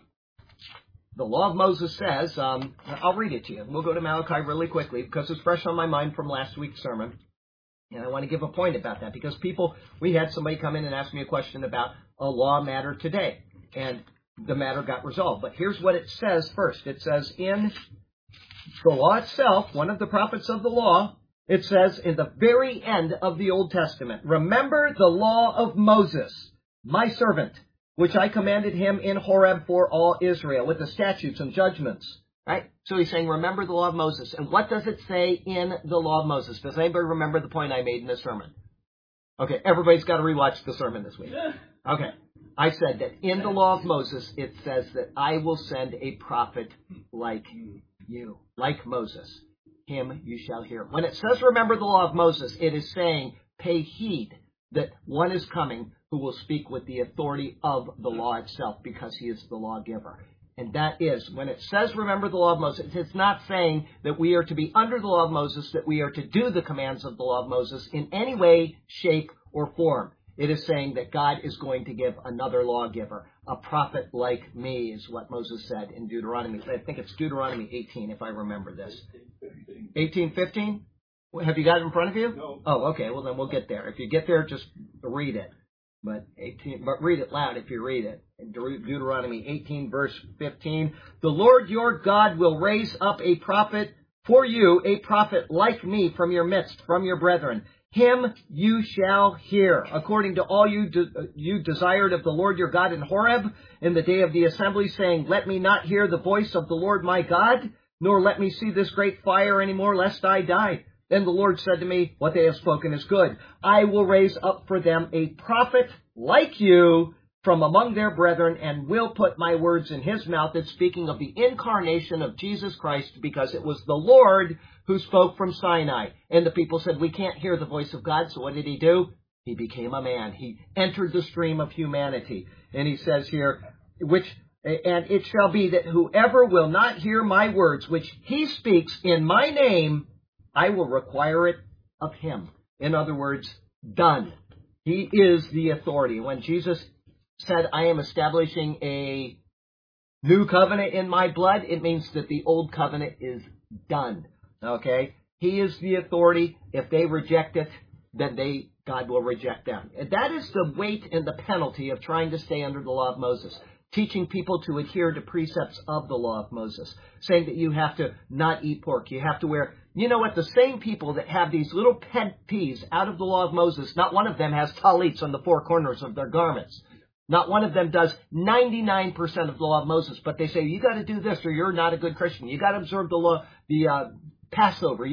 the law of Moses says, I'll read it to you. We'll go to Malachi really quickly because it's fresh on my mind from last week's sermon. And I want to give a point about that because we had somebody come in and ask me a question about a law matter today. And the matter got resolved. But here's what it says first. It says in the law itself, one of the prophets of the law, it says in the very end of the Old Testament, remember the law of Moses, my servant, which I commanded him in Horeb for all Israel, with the statutes and judgments. Right? So he's saying, remember the law of Moses. And what does it say in the law of Moses? Does anybody remember the point I made in this sermon? Okay, everybody's got to rewatch the sermon this week. Okay. I said that in the law of Moses, it says that I will send a prophet like you, like Moses. Him you shall hear. When it says remember the law of Moses, it is saying pay heed that one is coming who will speak with the authority of the law itself because he is the lawgiver. And that is, when it says remember the law of Moses, it's not saying that we are to be under the law of Moses, that we are to do the commands of the law of Moses in any way, shape, or form. It is saying that God is going to give another lawgiver, a prophet like me, is what Moses said in Deuteronomy. I think it's Deuteronomy 18, if I remember this. 18:15? Have you got it in front of you? No. Oh, okay. Well, then we'll get there. If you get there, just read it. But read it loud if you read it. In Deuteronomy 18, verse 15, the Lord your God will raise up a prophet for you, a prophet like me from your midst, from your brethren. Him you shall hear, according to all you desired of the Lord your God in Horeb, in the day of the assembly, saying, let me not hear the voice of the Lord my God, nor let me see this great fire any more, lest I die. Then the Lord said to me, what they have spoken is good. I will raise up for them a prophet like you from among their brethren, and will put my words in his mouth. It's speaking of the incarnation of Jesus Christ, because it was the Lord who spoke from Sinai. And the people said, we can't hear the voice of God. So what did he do? He became a man. He entered the stream of humanity. And he says here, and it shall be that whoever will not hear my words, which he speaks in my name, I will require it of him. In other words, done. He is the authority. When Jesus said, I am establishing a new covenant in my blood, it means that the old covenant is done. Okay? He is the authority. If they reject it, then God will reject them. And that is the weight and the penalty of trying to stay under the law of Moses. Teaching people to adhere to precepts of the law of Moses. Saying that you have to not eat pork. You have to wear... You know what? The same people that have these little pet peeves out of the law of Moses, not one of them has talits on the four corners of their garments. Not one of them does 99% of the law of Moses. But they say, you got to do this or you're not a good Christian. You got to observe the law, the Passover.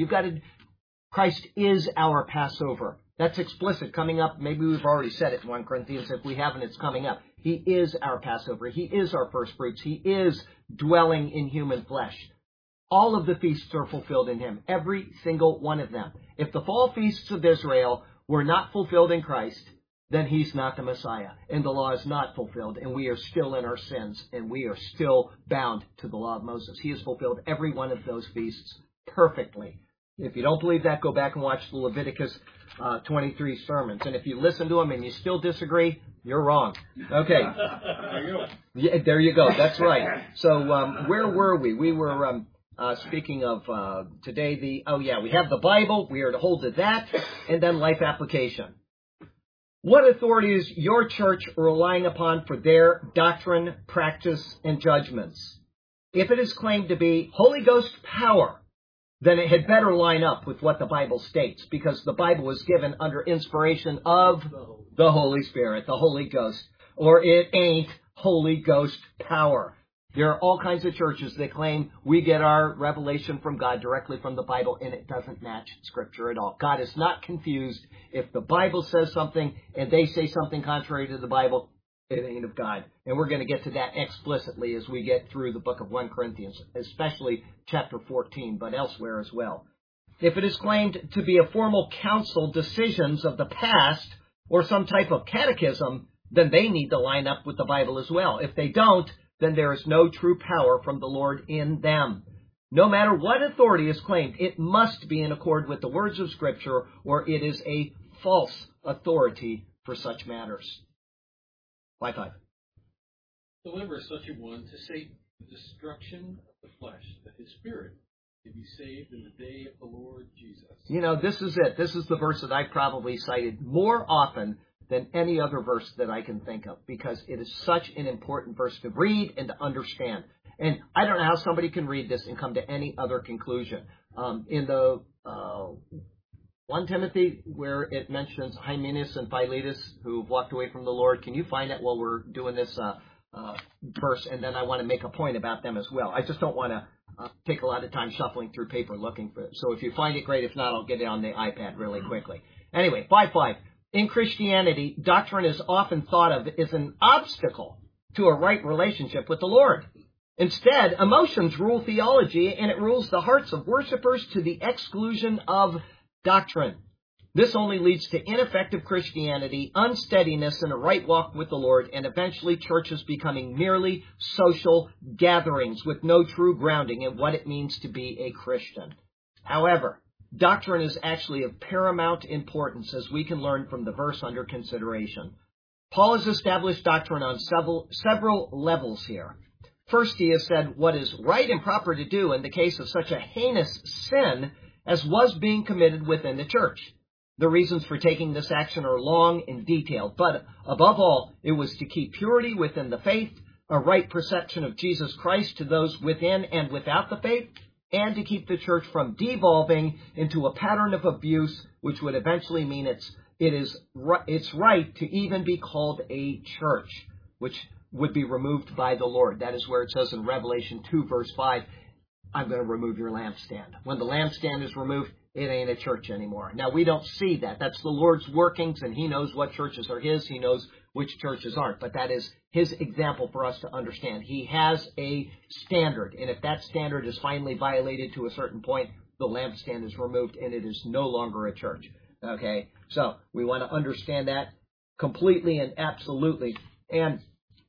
Christ is our Passover. That's explicit coming up. Maybe we've already said it in 1 Corinthians. If we haven't, it's coming up. He is our Passover. He is our first fruits. He is dwelling in human flesh. All of the feasts are fulfilled in him. Every single one of them. If the fall feasts of Israel were not fulfilled in Christ, then he's not the Messiah. And the law is not fulfilled. And we are still in our sins. And we are still bound to the law of Moses. He has fulfilled every one of those feasts perfectly. If you don't believe that, go back and watch the Leviticus 23 sermons. And if you listen to them and you still disagree, you're wrong. Okay. There you go. Yeah, there you go. That's right. So where were we? We were speaking of today we have the Bible. We are to hold to that. And then life application. What authority is your church relying upon for their doctrine, practice, and judgments? If it is claimed to be Holy Ghost power, then it had better line up with what the Bible states, because the Bible was given under inspiration of the Holy Spirit, the Holy Ghost, or it ain't Holy Ghost power. There are all kinds of churches that claim we get our revelation from God directly from the Bible, and it doesn't match Scripture at all. God is not confused. If the Bible says something and they say something contrary to the Bible, it ain't of God. And we're going to get to that explicitly as we get through the book of 1 Corinthians, especially chapter 14, but elsewhere as well. If it is claimed to be a formal council decisions of the past or some type of catechism, then they need to line up with the Bible as well. If they don't, then there is no true power from the Lord in them. No matter what authority is claimed, it must be in accord with the words of Scripture, or it is a false authority for such matters. 5-5. Deliver such a one to Satan, the destruction of the flesh, that his spirit may be saved in the day of the Lord Jesus. You know, this is it. This is the verse that I probably cited more often than any other verse that I can think of, because it is such an important verse to read and to understand. And I don't know how somebody can read this and come to any other conclusion. In the 1 Timothy, where it mentions Hymenaeus and Philetus, who walked away from the Lord, can you find that while we're doing this verse? And then I want to make a point about them as well. I just don't want to take a lot of time shuffling through paper looking for it. So if you find it, great. If not, I'll get it on the iPad really quickly. Anyway, 5-5. In Christianity, doctrine is often thought of as an obstacle to a right relationship with the Lord. Instead, emotions rule theology, and it rules the hearts of worshipers to the exclusion of doctrine. This only leads to ineffective Christianity, unsteadiness in a right walk with the Lord, and eventually churches becoming merely social gatherings with no true grounding in what it means to be a Christian. However, doctrine is actually of paramount importance, as we can learn from the verse under consideration. Paul has established doctrine on several levels here. First, he has said what is right and proper to do in the case of such a heinous sin as was being committed within the church. The reasons for taking this action are long and detailed, but above all, it was to keep purity within the faith, a right perception of Jesus Christ to those within and without the faith, and to keep the church from devolving into a pattern of abuse, which would eventually mean it's right to even be called a church, which would be removed by the Lord. That is where it says in Revelation 2, verse 5, I'm going to remove your lampstand. When the lampstand is removed, it ain't a church anymore. Now, we don't see that. That's the Lord's workings, and He knows what churches are His. He knows which churches aren't. But that is His example for us to understand. He has a standard, and if that standard is finally violated to a certain point, the lampstand is removed, and it is no longer a church. Okay? So, we want to understand that completely and absolutely. And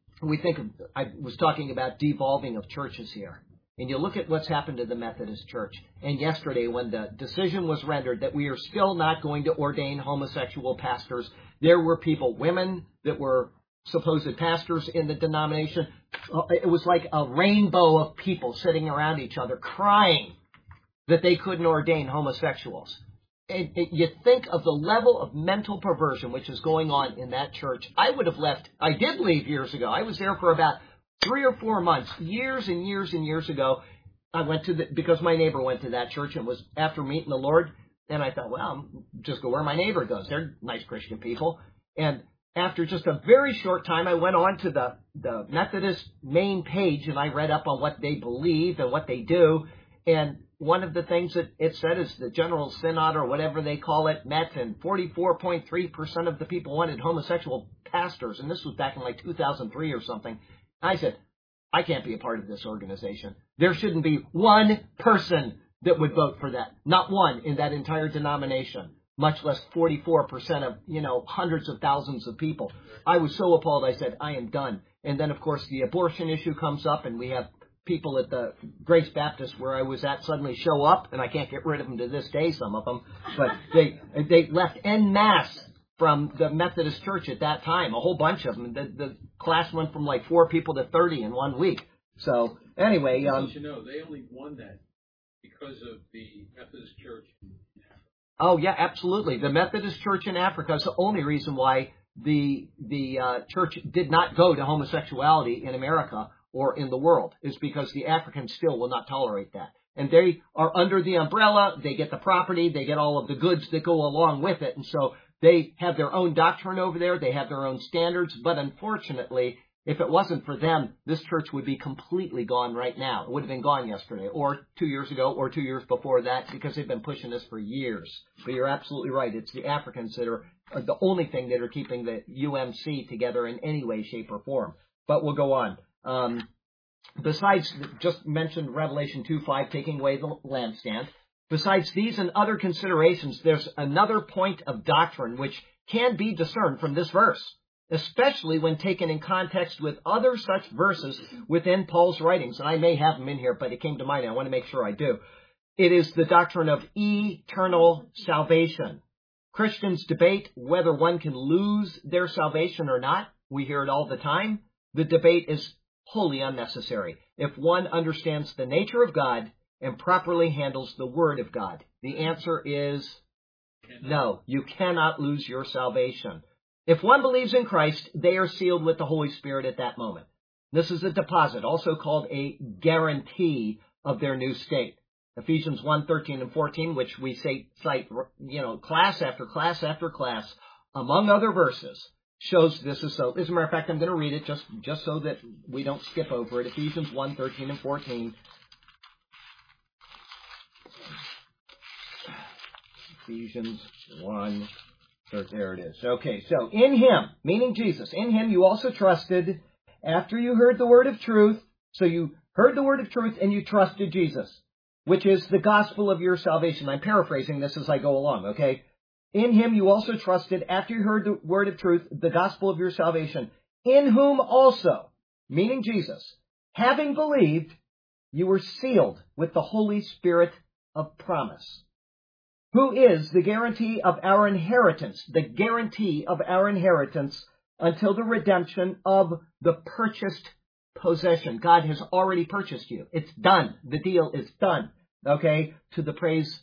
I was talking about devolving of churches here. And you look at what's happened to the Methodist Church. And yesterday, when the decision was rendered that we are still not going to ordain homosexual pastors, there were people, women that were supposed pastors in the denomination. It was like a rainbow of people sitting around each other crying that they couldn't ordain homosexuals. You think of the level of mental perversion which is going on in that church. I would have left. I did leave years ago. I was there for about 3 or 4 months, years and years and years ago. I went to because my neighbor went to that church and was after meeting the Lord. And I thought, well, I'll just go where my neighbor goes. They're nice Christian people. And after just a very short time, I went on to the Methodist main page and I read up on what they believe and what they do. And one of the things that it said is the General Synod, or whatever they call it, met, and 44.3% of the people wanted homosexual pastors. And this was back in like 2003 or something. I said, I can't be a part of this organization. There shouldn't be one person that would vote for that. Not one in that entire denomination, much less 44% of, hundreds of thousands of people. I was so appalled, I said, I am done. And then, of course, the abortion issue comes up, and we have people at the Grace Baptist where I was at suddenly show up, and I can't get rid of them to this day, some of them, but they left en masse from the Methodist Church at that time, a whole bunch of them. The class went from like 4 people to 30 in 1 week. So anyway, you know, they only won that because of the Methodist Church in Africa. Oh yeah, absolutely. The Methodist Church in Africa is the only reason why the church did not go to homosexuality in America or in the world, is because the Africans still will not tolerate that. And they are under the umbrella, they get the property, they get all of the goods that go along with it, and so they have their own doctrine over there, they have their own standards, but unfortunately, if it wasn't for them, this church would be completely gone right now. It would have been gone yesterday, or 2 years ago, or 2 years before that, because they've been pushing this for years. But you're absolutely right. It's the Africans that are the only thing that are keeping the UMC together in any way, shape, or form. But we'll go on. Besides, just mentioned Revelation 2:5, taking away the lampstand. Besides these and other considerations, there's another point of doctrine which can be discerned from this verse, especially when taken in context with other such verses within Paul's writings. And I may have them in here, but it came to mind, and I want to make sure I do. It is the doctrine of eternal salvation. Christians debate whether one can lose their salvation or not. We hear it all the time. The debate is wholly unnecessary if one understands the nature of God and properly handles the Word of God. The answer is no, you cannot lose your salvation. If one believes in Christ, they are sealed with the Holy Spirit at that moment. This is a deposit, also called a guarantee of their new state. Ephesians 1:13 and 14, which we cite, class after class after class, among other verses, shows this is so. As a matter of fact, I'm going to read it just so that we don't skip over it. Ephesians 1:13 and 14. Ephesians 1. There it is. Okay, so in Him, meaning Jesus, in Him you also trusted after you heard the word of truth. So you heard the word of truth and you trusted Jesus, which is the gospel of your salvation. I'm paraphrasing this as I go along, okay? In Him you also trusted after you heard the word of truth, the gospel of your salvation, in whom also, meaning Jesus, having believed, you were sealed with the Holy Spirit of promise, who is the guarantee of our inheritance, until the redemption of the purchased possession. God has already purchased you. It's done. The deal is done. Okay? To the praise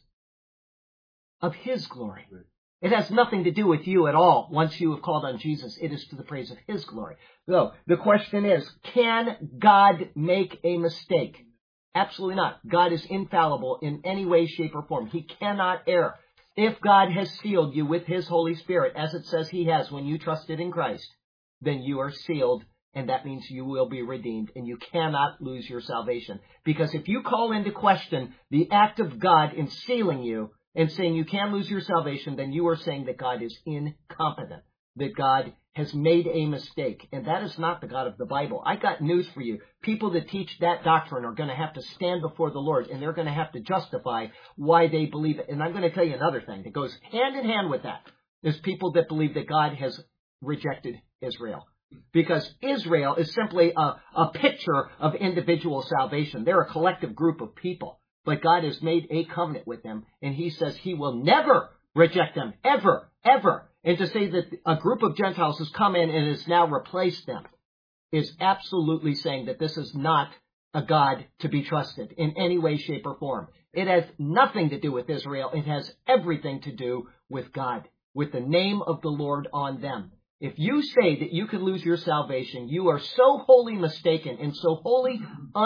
of His glory. It has nothing to do with you at all. Once you have called on Jesus, it is to the praise of His glory. So, the question is, can God make a mistake? Absolutely not. God is infallible in any way, shape, or form. He cannot err. If God has sealed you with His Holy Spirit, as it says He has when you trusted in Christ, then you are sealed, and that means you will be redeemed, and you cannot lose your salvation. Because if you call into question the act of God in sealing you and saying you can lose your salvation, then you are saying that God is incompetent, that God has made a mistake, and that is not the God of the Bible. I got news for you. People that teach that doctrine are going to have to stand before the Lord, and they're going to have to justify why they believe it. And I'm going to tell you another thing that goes hand in hand with that, is people that believe that God has rejected Israel. Because Israel is simply a picture of individual salvation. They're a collective group of people. But God has made a covenant with them, and He says He will never reject them, ever, ever. And to say that a group of Gentiles has come in and has now replaced them is absolutely saying that this is not a God to be trusted in any way, shape, or form. It has nothing to do with Israel. It has everything to do with God, with the name of the Lord on them. If you say that you can lose your salvation, you are so wholly mistaken and so wholly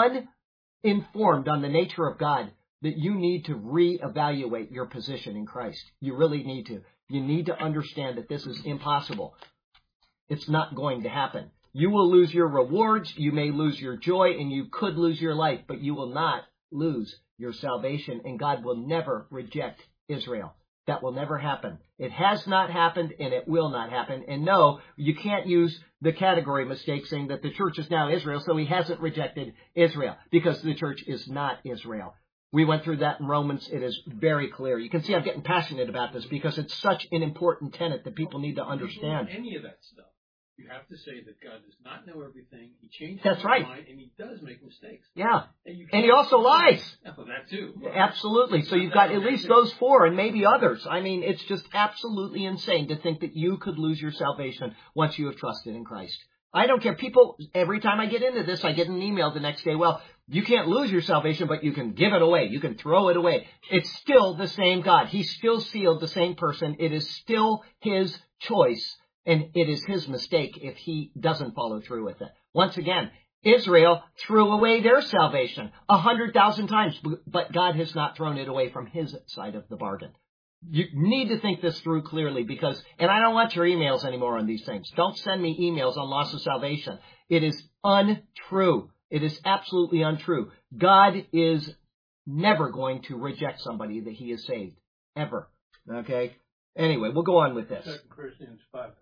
uninformed on the nature of God that you need to reevaluate your position in Christ. You really need to. You need to understand that this is impossible. It's not going to happen. You will lose your rewards, you may lose your joy, and you could lose your life, but you will not lose your salvation, and God will never reject Israel. That will never happen. It has not happened, and it will not happen. And no, you can't use the category mistake saying that the church is now Israel, so He hasn't rejected Israel, because the church is not Israel. We went through that in Romans. It is very clear. You can see I'm getting passionate about this because it's such an important tenet that people need to understand. Any of that stuff. You have to say that God does not know everything. He changes That's his right. mind, and he does make mistakes. Yeah. And And he also lies. Oh, that too. Absolutely. So you've got at least those four and maybe others. I mean, it's just absolutely insane to think that you could lose your salvation once you have trusted in Christ. I don't care. People, every time I get into this, I get an email the next day. Well, you can't lose your salvation, but you can give it away. You can throw it away. It's still the same God. He's still sealed the same person. It is still his choice, and it is his mistake if he doesn't follow through with it. Once again, Israel threw away their salvation 100,000 times, but God has not thrown it away from his side of the bargain. You need to think this through clearly because, and I don't want your emails anymore on these things. Don't send me emails on loss of salvation. It is untrue. It is absolutely untrue. God is never going to reject somebody that he has saved. Ever. Okay? Anyway, we'll go on with this. 2 Corinthians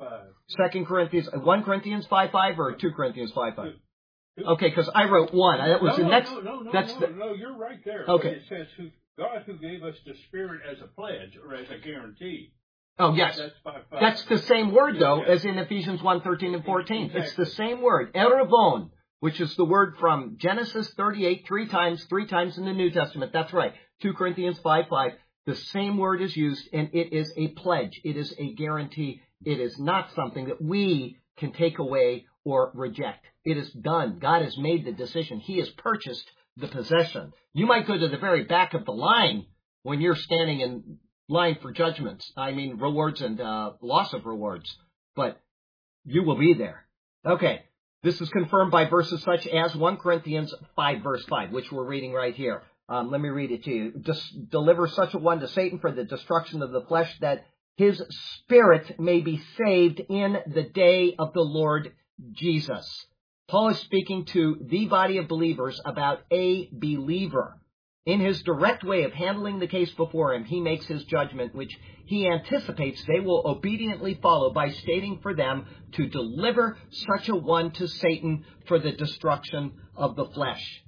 5:5. 1 Corinthians 5:5 or 2 Corinthians 5:5? Okay, because I wrote one. That was the next. No, you're right there. Okay. It says God who gave us the Spirit as a pledge or as a guarantee. Oh, yes. That's 5:5. That's the same word, though, Yeah. as in Ephesians 1:13 and 14. Exactly. It's the same word, erevon, which is the word from Genesis 38 three times in the New Testament. That's right. 2 Corinthians 5:5. The same word is used, and it is a pledge. It is a guarantee. It is not something that we can take away or reject. It is done. God has made the decision. He has purchased the possession. You might go to the very back of the line when you're standing in line for judgments. I mean, rewards and loss of rewards. But you will be there. Okay. This is confirmed by verses such as 1 Corinthians 5, verse 5, which we're reading right here. Let me read it to you. Just deliver such a one to Satan for the destruction of the flesh, that his spirit may be saved in the day of the Lord Jesus. Paul is speaking to the body of believers about a believer. In his direct way of handling the case before him, he makes his judgment, which he anticipates they will obediently follow by stating for them to deliver such a one to Satan for the destruction of the flesh.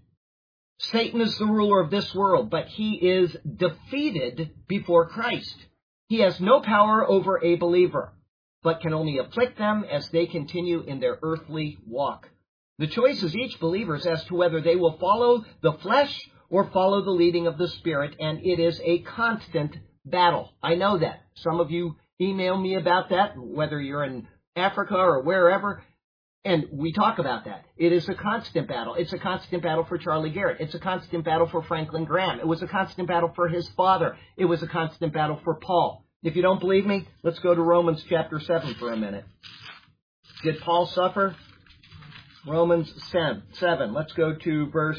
Satan is the ruler of this world, but he is defeated before Christ. He has no power over a believer, but can only afflict them as they continue in their earthly walk. The choice is each believer's as to whether they will follow the flesh or follow the leading of the Spirit, and it is a constant battle. I know that. Some of you email me about that, whether you're in Africa or wherever, and we talk about that. It is a constant battle. It's a constant battle for Charlie Garrett. It's a constant battle for Franklin Graham. It was a constant battle for his father. It was a constant battle for Paul. If you don't believe me, let's go to Romans chapter 7 for a minute. Did Paul suffer? Romans 7. Let's go to verse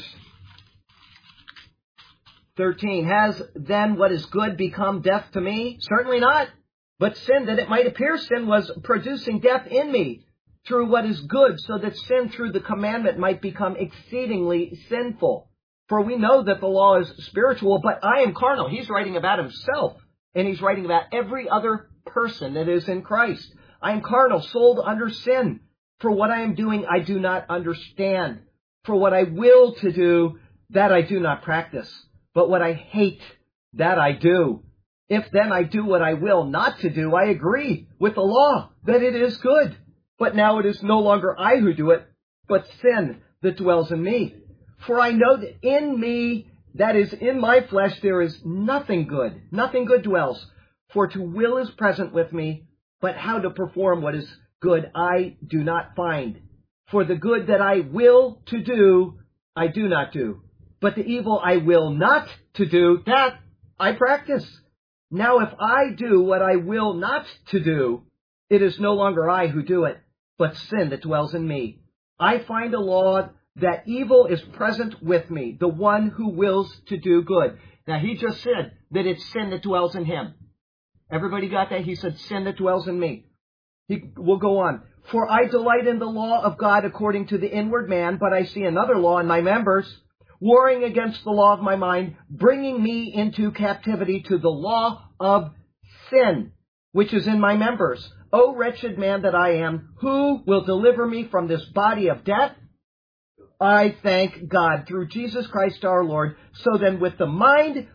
13. Has then what is good become death to me? Certainly not. But sin, that it might appear sin, was producing death in me through what is good, so that sin through the commandment might become exceedingly sinful. For we know that the law is spiritual, but I am carnal. He's writing about himself, and he's writing about every other person that is in Christ. I am carnal, sold under sin. For what I am doing, I do not understand. For what I will to do, that I do not practice. But what I hate, that I do. If then I do what I will not to do, I agree with the law that it is good. But now it is no longer I who do it, but sin that dwells in me. For I know that in me, that is in my flesh, there is nothing good. Nothing good dwells. For to will is present with me, but how to perform what is good I do not find. For the good that I will to do, I do not do. But the evil I will not to do, that I practice. Now if I do what I will not to do, it is no longer I who do it, but sin that dwells in me. I find a law that evil is present with me, the one who wills to do good. Now he just said that it's sin that dwells in him. Everybody got that? He said sin that dwells in me. We'll go on. For I delight in the law of God according to the inward man, but I see another law in my members, warring against the law of my mind, bringing me into captivity to the law of sin, which is in my members. O wretched man that I am, who will deliver me from this body of death? I thank God through Jesus Christ our Lord. So then with the mind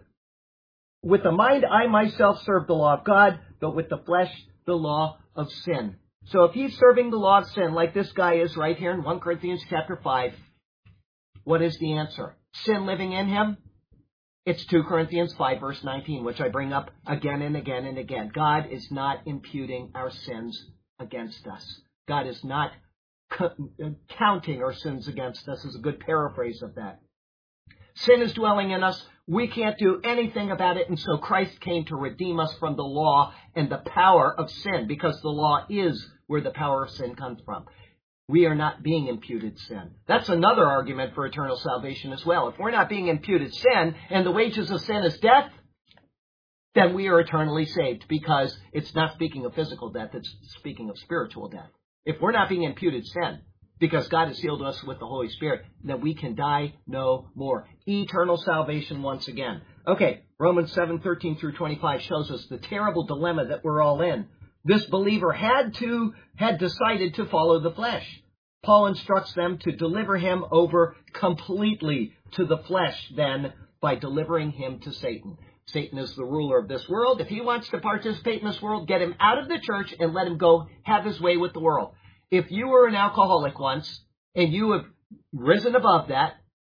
I myself serve the law of God, but with the flesh the law of sin. So if he's serving the law of sin like this guy is right here in 1 Corinthians chapter 5, what is the answer? Sin living in him? It's 2 Corinthians 5 verse 19, which I bring up again and again and again. God is not imputing our sins against us. God is not counting our sins against us is a good paraphrase of that. Sin is dwelling in us. We can't do anything about it, and so Christ came to redeem us from the law and the power of sin, because the law is where the power of sin comes from. We are not being imputed sin. That's another argument for eternal salvation as well. If we're not being imputed sin, and the wages of sin is death, then we are eternally saved, because it's not speaking of physical death, it's speaking of spiritual death. If we're not being imputed sin, because God has sealed us with the Holy Spirit, then we can die no more. Eternal salvation once again. Okay, Romans 7:13 through 25 shows us the terrible dilemma that we're all in. This believer had decided to follow the flesh. Paul instructs them to deliver him over completely to the flesh then by delivering him to Satan. Satan is the ruler of this world. If he wants to participate in this world, get him out of the church and let him go have his way with the world. If you were an alcoholic once and you have risen above that,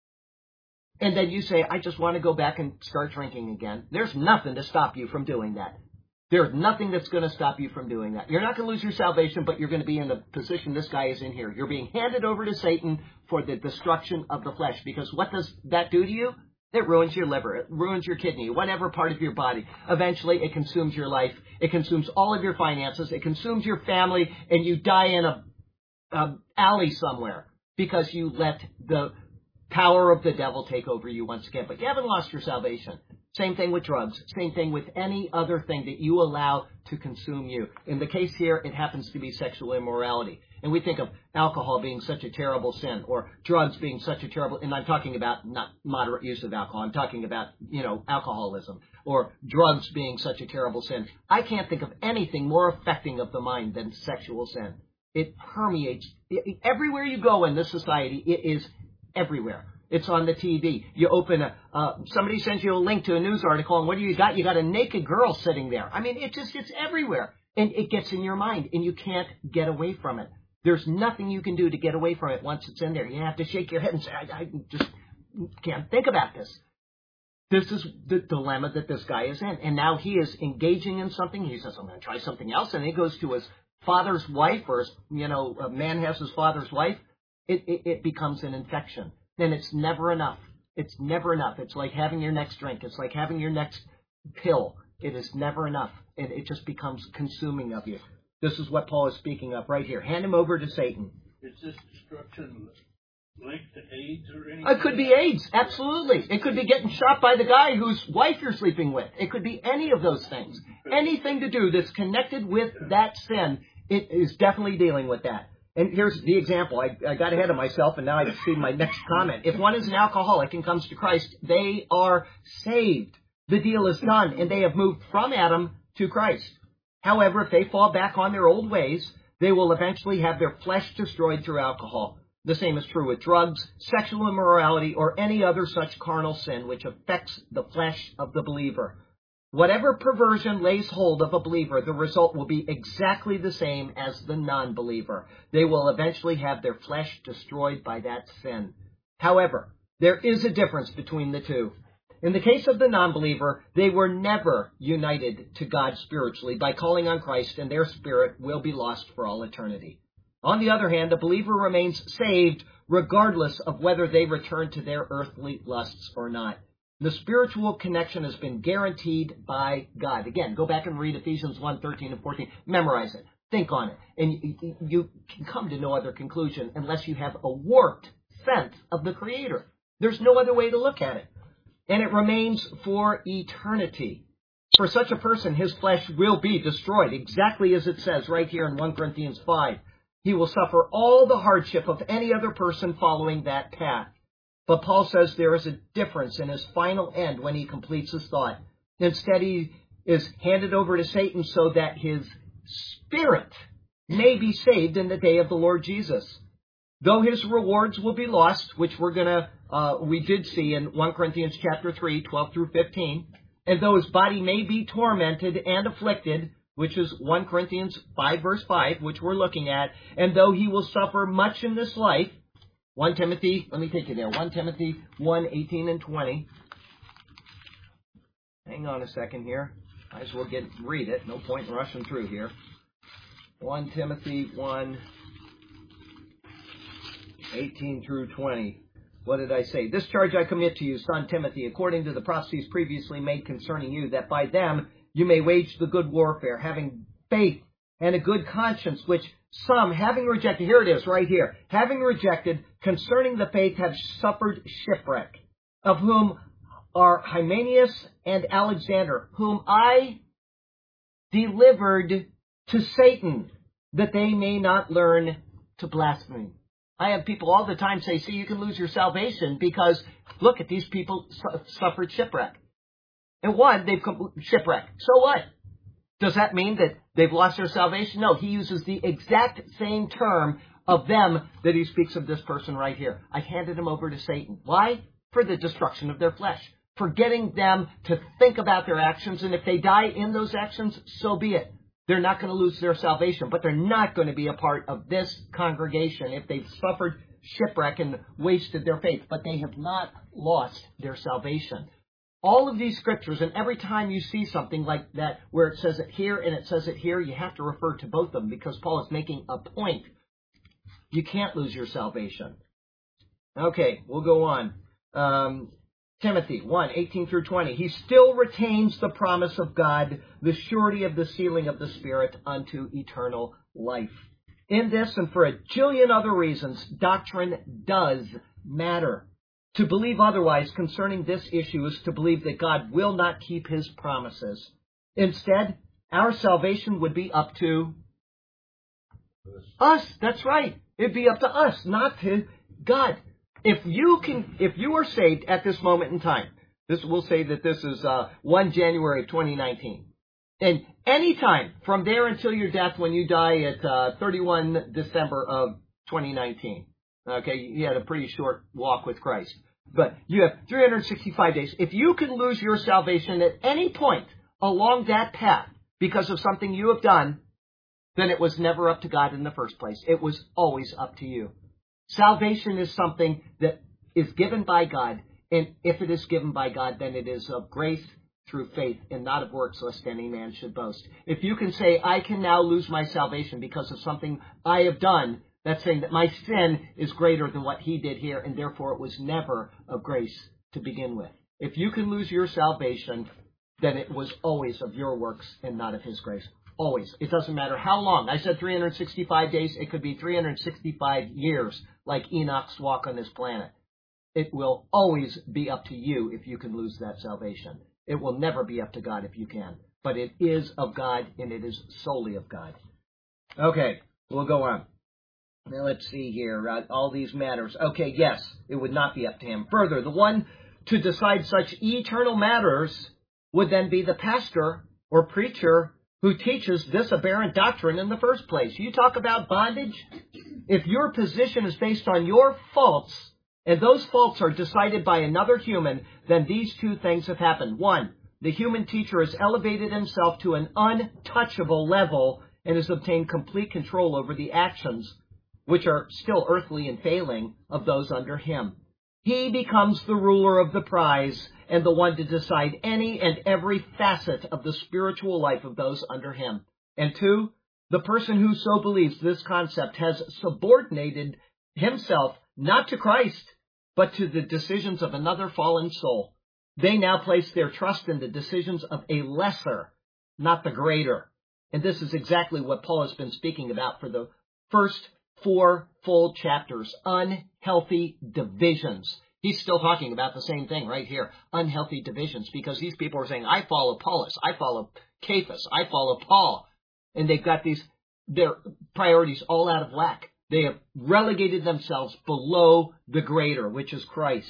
and then you say, I just want to go back and start drinking again, there's nothing to stop you from doing that. There's nothing that's going to stop you from doing that. You're not going to lose your salvation, but you're going to be in the position this guy is in here. You're being handed over to Satan for the destruction of the flesh. Because what does that do to you? It ruins your liver. It ruins your kidney, whatever part of your body. Eventually, it consumes your life. It consumes all of your finances. It consumes your family, and you die in a alley somewhere because you let the power of the devil take over you once again. But you haven't lost your salvation. Same thing with drugs. Same thing with any other thing that you allow to consume you. In the case here, it happens to be sexual immorality. And we think of alcohol being such a terrible sin, or drugs being such a terrible, and I'm talking about not moderate use of alcohol. I'm talking about, alcoholism, or drugs being such a terrible sin. I can't think of anything more affecting of the mind than sexual sin. It permeates everywhere you go in this society. It is everywhere. It's on the TV. You open somebody sends you a link to a news article, and what do you got? You got a naked girl sitting there. I mean, it's everywhere. And it gets in your mind, and you can't get away from it. There's nothing you can do to get away from it once it's in there. You have to shake your head and say, I just can't think about this. This is the dilemma that this guy is in. And now he is engaging in something. He says, I'm going to try something else. And he goes to his father's wife, or, a man has his father's wife. It becomes an infection. And it's never enough. It's never enough. It's like having your next drink. It's like having your next pill. It is never enough. And it just becomes consuming of you. This is what Paul is speaking of right here. Hand him over to Satan. Is this destruction linked to AIDS or anything? It could be AIDS, absolutely. It could be getting shot by the guy whose wife you're sleeping with. It could be any of those things. Anything to do that's connected with that sin, it is definitely dealing with that. And here's the example. I got ahead of myself, and now I see my next comment. If one is an alcoholic and comes to Christ, they are saved. The deal is done, and they have moved from Adam to Christ. However, if they fall back on their old ways, they will eventually have their flesh destroyed through alcohol. The same is true with drugs, sexual immorality, or any other such carnal sin which affects the flesh of the believer. Whatever perversion lays hold of a believer, the result will be exactly the same as the non-believer. They will eventually have their flesh destroyed by that sin. However, there is a difference between the two. In the case of the non-believer, they were never united to God spiritually by calling on Christ, and their spirit will be lost for all eternity. On the other hand, the believer remains saved regardless of whether they return to their earthly lusts or not. The spiritual connection has been guaranteed by God. Again, go back and read Ephesians 1:13 and 14. Memorize it. Think on it. And you can come to no other conclusion unless you have a warped sense of the Creator. There's no other way to look at it. And it remains for eternity. For such a person, his flesh will be destroyed, exactly as it says right here in 1 Corinthians 5. He will suffer all the hardship of any other person following that path. But Paul says there is a difference in his final end when he completes his thought. Instead, he is handed over to Satan so that his spirit may be saved in the day of the Lord Jesus. Though his rewards will be lost, which we did see in 1 Corinthians chapter 3, 12 through 15, and though his body may be tormented and afflicted, which is 1 Corinthians 5, verse 5, which we're looking at, and though he will suffer much in this life, 1 Timothy, let me take you there, 1 Timothy 1, 18 and 20. Hang on a second here. Might as well read it. No point in rushing through here. 1 Timothy 1, 18 through 20. What did I say? This charge I commit to you, son Timothy, according to the prophecies previously made concerning you, that by them you may wage the good warfare, having faith and a good conscience, which some, having rejected, here it is, right here, having rejected concerning the faith, have suffered shipwreck, of whom are Hymenaeus and Alexander, whom I delivered to Satan, that they may not learn to blaspheme. I have people all the time say, see, you can lose your salvation because, look at these people suffered shipwreck. And one, they've shipwrecked. So what? Does that mean that they've lost their salvation? No, he uses the exact same term of them that he speaks of this person right here. I handed him over to Satan. Why? For the destruction of their flesh. For getting them to think about their actions, and if they die in those actions, so be it. They're not going to lose their salvation, but they're not going to be a part of this congregation if they've suffered shipwreck and wasted their faith, but they have not lost their salvation. All of these scriptures, and every time you see something like that where it says it here and it says it here, you have to refer to both of them because Paul is making a point. You can't lose your salvation. Okay, we'll go on. Timothy 1, 18 through 20. He still retains the promise of God, the surety of the sealing of the Spirit unto eternal life. In this and for a jillion other reasons, doctrine does matter. To believe otherwise concerning this issue is to believe that God will not keep his promises. Instead, our salvation would be up to us. That's right. It'd be up to us, not to God. If you are saved at this moment in time, we'll say that this is 1 January of 2019. And any time from there until your death when you die at 31 December of 2019. Okay, you had a pretty short walk with Christ. But you have 365 days. If you can lose your salvation at any point along that path because of something you have done, then it was never up to God in the first place. It was always up to you. Salvation is something that is given by God, and if it is given by God, then it is of grace through faith and not of works, lest any man should boast. If you can say, I can now lose my salvation because of something I have done, that's saying that my sin is greater than what he did here, and therefore it was never of grace to begin with. If you can lose your salvation, then it was always of your works and not of his grace. Always. It doesn't matter how long. I said 365 days. It could be 365 years, like Enoch's walk on this planet. It will always be up to you if you can lose that salvation. It will never be up to God if you can. But it is of God, and it is solely of God. Okay, we'll go on. Now let's see here. All these matters. Okay, yes, it would not be up to him. Further, the one to decide such eternal matters would then be the pastor or preacher who teaches this aberrant doctrine in the first place. You talk about bondage. If your position is based on your faults, and those faults are decided by another human, then these two things have happened. One, the human teacher has elevated himself to an untouchable level and has obtained complete control over the actions, which are still earthly and failing, of those under him. He becomes the ruler of the prize and the one to decide any and every facet of the spiritual life of those under him. And two, the person who so believes this concept has subordinated himself not to Christ, but to the decisions of another fallen soul. They now place their trust in the decisions of a lesser, not the greater. And this is exactly what Paul has been speaking about for the first 4 full chapters. Unhealthy divisions. He's still talking about the same thing right here. Unhealthy divisions. Because these people are saying, I follow Apollos, I follow Cephas, I follow Paul. And they've got their priorities all out of whack. They have relegated themselves below the greater, which is Christ.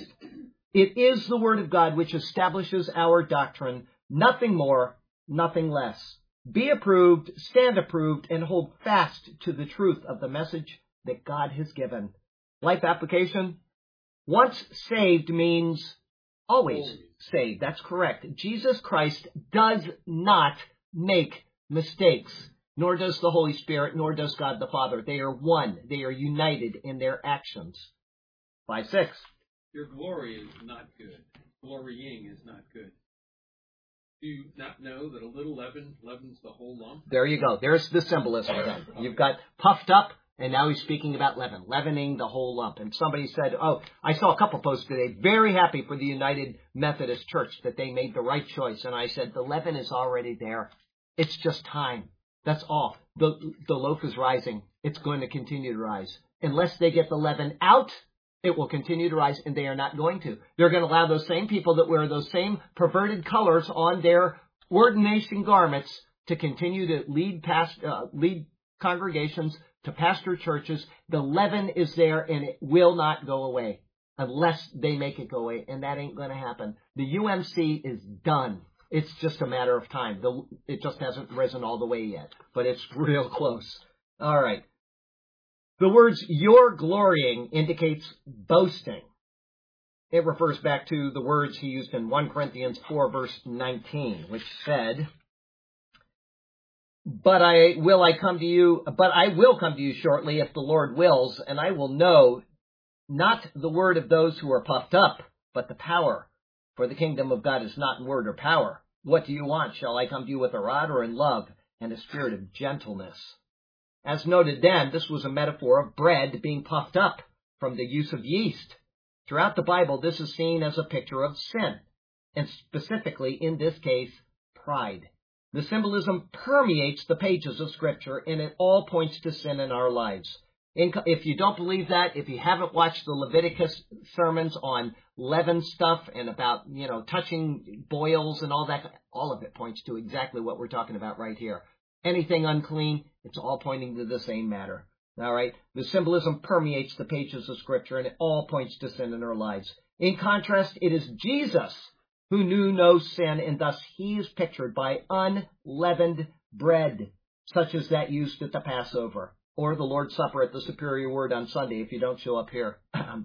It is the Word of God which establishes our doctrine. Nothing more, nothing less. Be approved, stand approved, and hold fast to the truth of the message that God has given. Life application. Once saved means always saved. That's correct. Jesus Christ does not make mistakes, nor does the Holy Spirit, nor does God the Father. They are one. They are united in their actions. 5:6. Your glory is not good. Glorying is not good. Do you not know that a little leaven leavens the whole lump? There you go. There's the symbolism then. You've got puffed up, and now he's speaking about leaven, leavening the whole lump. And somebody said, I saw a couple posts today, very happy for the United Methodist Church that they made the right choice. And I said, the leaven is already there. It's just time. That's all. The loaf is rising. It's going to continue to rise. Unless they get the leaven out, it will continue to rise, and they are not going to. They're going to allow those same people that wear those same perverted colors on their ordination garments to continue to lead congregations, to pastor churches. The leaven is there, and it will not go away unless they make it go away, and that ain't going to happen. The UMC is done. It's just a matter of time. It just hasn't risen all the way yet, but it's real close. All right. The words "your glorying" indicates boasting. It refers back to the words he used in 1 Corinthians 4, verse 19, which said, But I will come to you shortly if the Lord wills, and I will know not the word of those who are puffed up, but the power. For the kingdom of God is not in word or power. What do you want? Shall I come to you with a rod or in love and a spirit of gentleness? As noted then, this was a metaphor of bread being puffed up from the use of yeast. Throughout the Bible, this is seen as a picture of sin, and specifically, in this case, pride. The symbolism permeates the pages of Scripture, and it all points to sin in our lives. If you don't believe that, if you haven't watched the Leviticus sermons on leaven stuff and about, touching boils and all that, all of it points to exactly what we're talking about right here. Anything unclean, it's all pointing to the same matter. All right? The symbolism permeates the pages of Scripture, and it all points to sin in our lives. In contrast, it is Jesus who knew no sin, and thus he is pictured by unleavened bread, such as that used at the Passover, or the Lord's Supper at the Superior Word on Sunday if you don't show up here.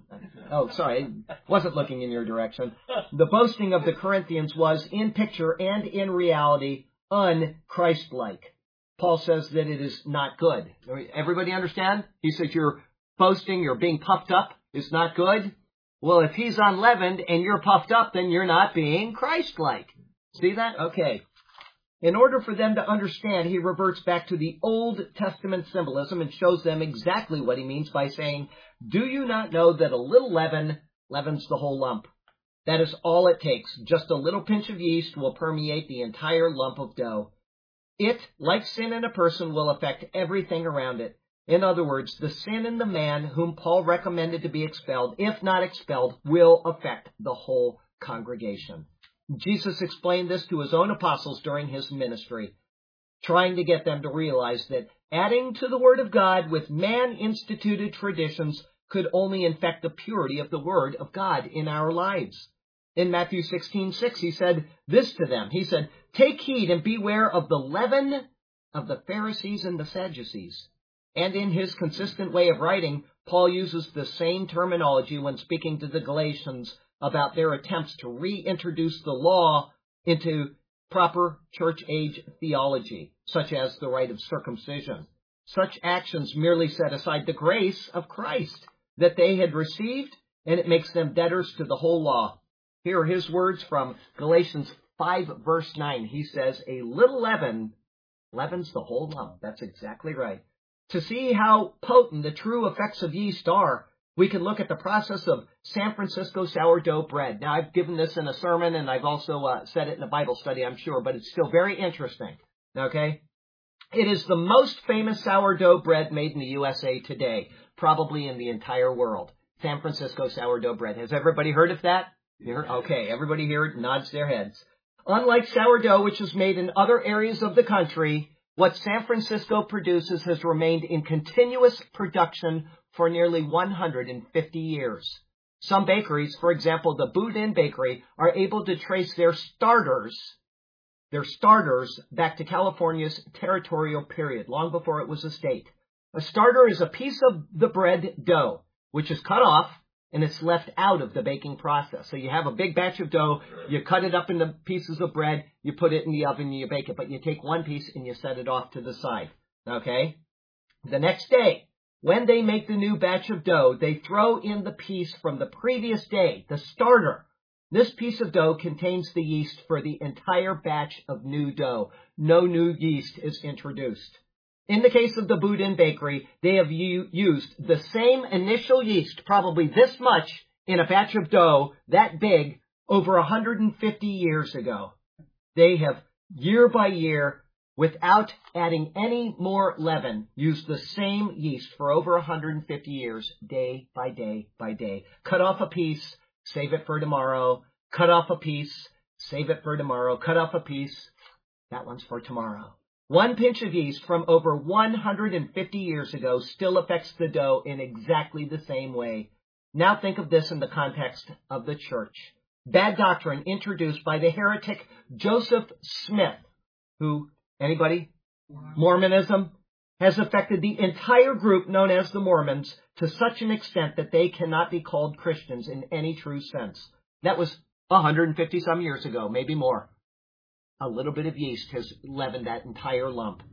Sorry, I wasn't looking in your direction. The boasting of the Corinthians was, in picture and in reality, un-Christ-like. Paul says that it is not good. Everybody understand? He says you're boasting, you're being puffed up is not good. Well, if he's unleavened and you're puffed up, then you're not being Christ-like. See that? Okay. In order for them to understand, he reverts back to the Old Testament symbolism and shows them exactly what he means by saying, do you not know that a little leaven leavens the whole lump? That is all it takes. Just a little pinch of yeast will permeate the entire lump of dough. It, like sin in a person, will affect everything around it. In other words, the sin in the man whom Paul recommended to be expelled, if not expelled, will affect the whole congregation. Jesus explained this to his own apostles during his ministry, trying to get them to realize that adding to the Word of God with man-instituted traditions could only infect the purity of the Word of God in our lives. In Matthew 16:6, he said this to them. He said, take heed and beware of the leaven of the Pharisees and the Sadducees. And in his consistent way of writing, Paul uses the same terminology when speaking to the Galatians about their attempts to reintroduce the law into proper church-age theology, such as the rite of circumcision. Such actions merely set aside the grace of Christ that they had received, and it makes them debtors to the whole law. Here are his words from Galatians 5, verse 9. He says, a little leaven leavens the whole lump. That's exactly right. To see how potent the true effects of yeast are, we can look at the process of San Francisco sourdough bread. Now, I've given this in a sermon, and I've also said it in a Bible study, I'm sure, but it's still very interesting. Okay? It is the most famous sourdough bread made in the USA today, probably in the entire world. San Francisco sourdough bread. Has everybody heard of that? Okay, everybody here nods their heads. Unlike sourdough, which is made in other areas of the country, what San Francisco produces has remained in continuous production for nearly 150 years. Some bakeries, for example, the Boudin Bakery, are able to trace their starters back to California's territorial period, long before it was a state. A starter is a piece of the bread dough, which is cut off and it's left out of the baking process. So you have a big batch of dough, you cut it up into pieces of bread, you put it in the oven, and you bake it. But you take one piece and you set it off to the side. Okay? The next day, when they make the new batch of dough, they throw in the piece from the previous day, the starter. This piece of dough contains the yeast for the entire batch of new dough. No new yeast is introduced. In the case of the Boudin Bakery, they have used the same initial yeast, probably this much, in a batch of dough that big over 150 years ago. They have, year by year, without adding any more leaven, used the same yeast for over 150 years, day by day by day. Cut off a piece, save it for tomorrow. Cut off a piece, save it for tomorrow. Cut off a piece, that one's for tomorrow. One pinch of yeast from over 150 years ago still affects the dough in exactly the same way. Now think of this in the context of the church. Bad doctrine introduced by the heretic Joseph Smith, who, anybody? Mormonism has affected the entire group known as the Mormons to such an extent that they cannot be called Christians in any true sense. That was 150 some years ago, maybe more. A little bit of yeast has leavened that entire lump.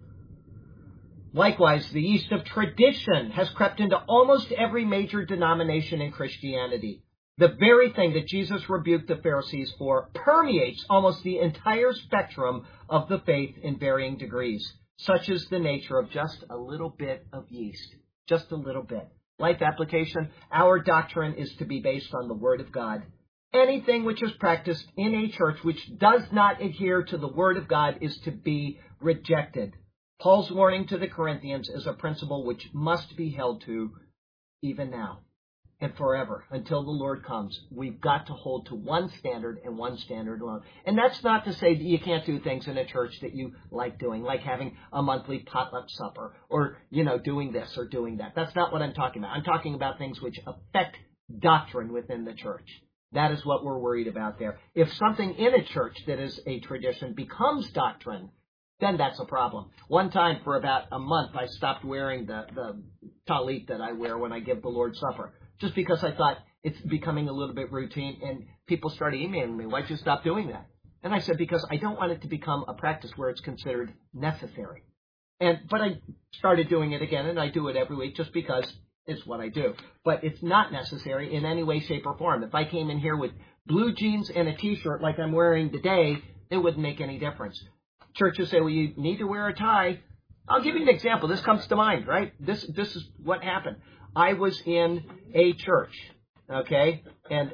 Likewise, the yeast of tradition has crept into almost every major denomination in Christianity. The very thing that Jesus rebuked the Pharisees for permeates almost the entire spectrum of the faith in varying degrees. Such is the nature of just a little bit of yeast. Just a little bit. Life application, our doctrine is to be based on the Word of God. Anything which is practiced in a church which does not adhere to the Word of God is to be rejected. Paul's warning to the Corinthians is a principle which must be held to even now and forever until the Lord comes. We've got to hold to one standard and one standard alone. And that's not to say that you can't do things in a church that you like doing, like having a monthly potluck supper or, doing this or doing that. That's not what I'm talking about. I'm talking about things which affect doctrine within the church. That is what we're worried about there. If something in a church that is a tradition becomes doctrine, then that's a problem. One time for about a month, I stopped wearing the talit that I wear when I give the Lord's Supper, just because I thought it's becoming a little bit routine, and people started emailing me, why'd you stop doing that? And I said, because I don't want it to become a practice where it's considered necessary. But I started doing it again, and I do it every week just because it's what I do. But it's not necessary in any way, shape, or form. If I came in here with blue jeans and a T-shirt like I'm wearing today, it wouldn't make any difference. Churches say, well, you need to wear a tie. I'll give you an example. This comes to mind, right? This is what happened. I was in a church, okay? And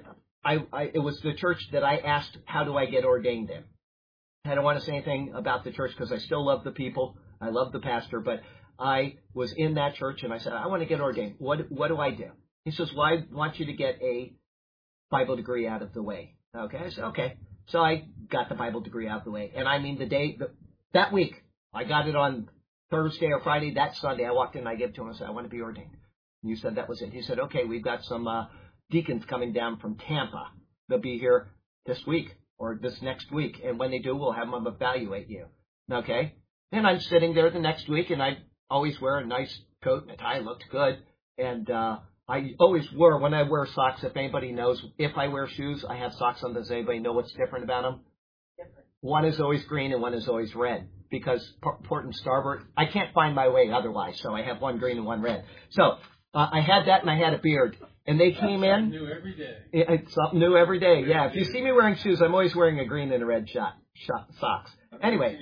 it was the church that I asked, how do I get ordained in? I don't want to say anything about the church because I still love the people. I love the pastor, but I was in that church and I said, I want to get ordained. What do I do? He says, well, I want you to get a Bible degree out of the way. Okay. I said, okay. So I got the Bible degree out of the way. And I mean, that week, I got it on Thursday or Friday. That Sunday, I walked in and I gave it to him and I said, I want to be ordained. And you said that was it. He said, okay, we've got some deacons coming down from Tampa. They'll be here this week or this next week. And when they do, we'll have them evaluate you. Okay. And I'm sitting there the next week and I always wear a nice coat and a tie, looked good. And I always wore, when I wear socks, if anybody knows, if I wear shoes, I have socks on. Does anybody know what's different about them? Different. One is always green and one is always red. Because port and starboard, I can't find my way otherwise. So I have one green and one red. So I had that and I had a beard. And they came in. New every day. It's something new every day. Yeah, if you see me wearing shoes, I'm always wearing a green and a red socks. Anyway,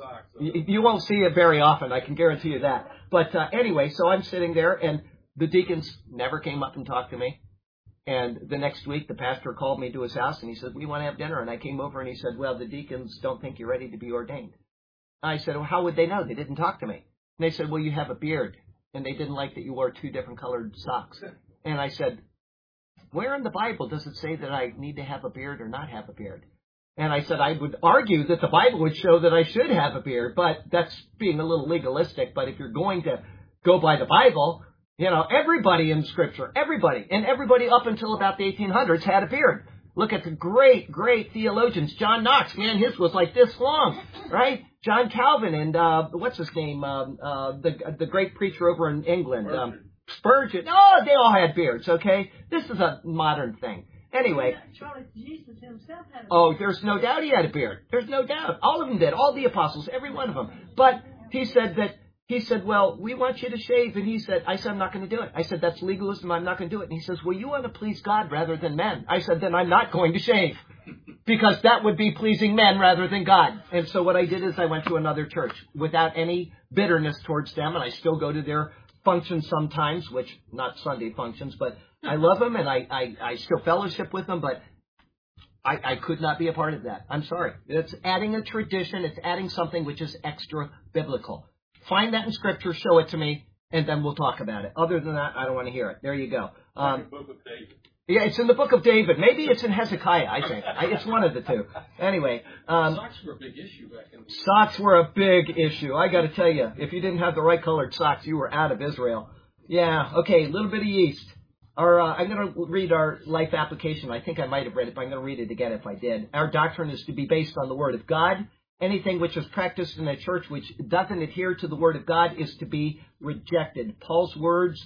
you won't see it very often, I can guarantee you that. But anyway, so I'm sitting there, and the deacons never came up and talked to me. And the next week, the pastor called me to his house, and he said, we want to have dinner. And I came over, and he said, well, the deacons don't think you're ready to be ordained. I said, well, how would they know? They didn't talk to me. And they said, well, you have a beard. And they didn't like that you wore two different colored socks. And I said, where in the Bible does it say that I need to have a beard or not have a beard? And I said I would argue that the Bible would show that I should have a beard, but that's being a little legalistic. But if you're going to go by the Bible, everybody in Scripture, everybody up until about the 1800s had a beard. Look at the great, great theologians. John Knox, man, his was like this long, right? John Calvin and what's his name? The great preacher over in England, Spurgeon. Oh, they all had beards, okay? This is a modern thing. Anyway. Charlie, Jesus himself had a beard. Oh, there's no doubt he had a beard. There's no doubt. All of them did. All the apostles, every one of them. But he said, well, we want you to shave. And I said, I'm not going to do it. I said, that's legalism. I'm not going to do it. And he says, well, you want to please God rather than men. I said, then I'm not going to shave. Because that would be pleasing men rather than God. And so what I did is I went to another church without any bitterness towards them. And I still go to their functions sometimes, which not Sunday functions, but I love them and I still fellowship with them, but I could not be a part of that. I'm sorry. It's adding a tradition. It's adding something which is extra biblical. Find that in Scripture, show it to me, and then we'll talk about it. Other than that, I don't want to hear it. There you go. The book of David. Yeah, it's in the book of David. Maybe it's in Hezekiah, I think. It's one of the two. Anyway. Socks were a big issue back in the day. Socks were a big issue. I got to tell you, if you didn't have the right colored socks, you were out of Israel. Yeah, okay, a little bit of yeast. I'm going to read our life application. I think I might have read it, but I'm going to read it again if I did. Our doctrine is to be based on the Word of God. Anything which is practiced in a church which doesn't adhere to the Word of God is to be rejected. Paul's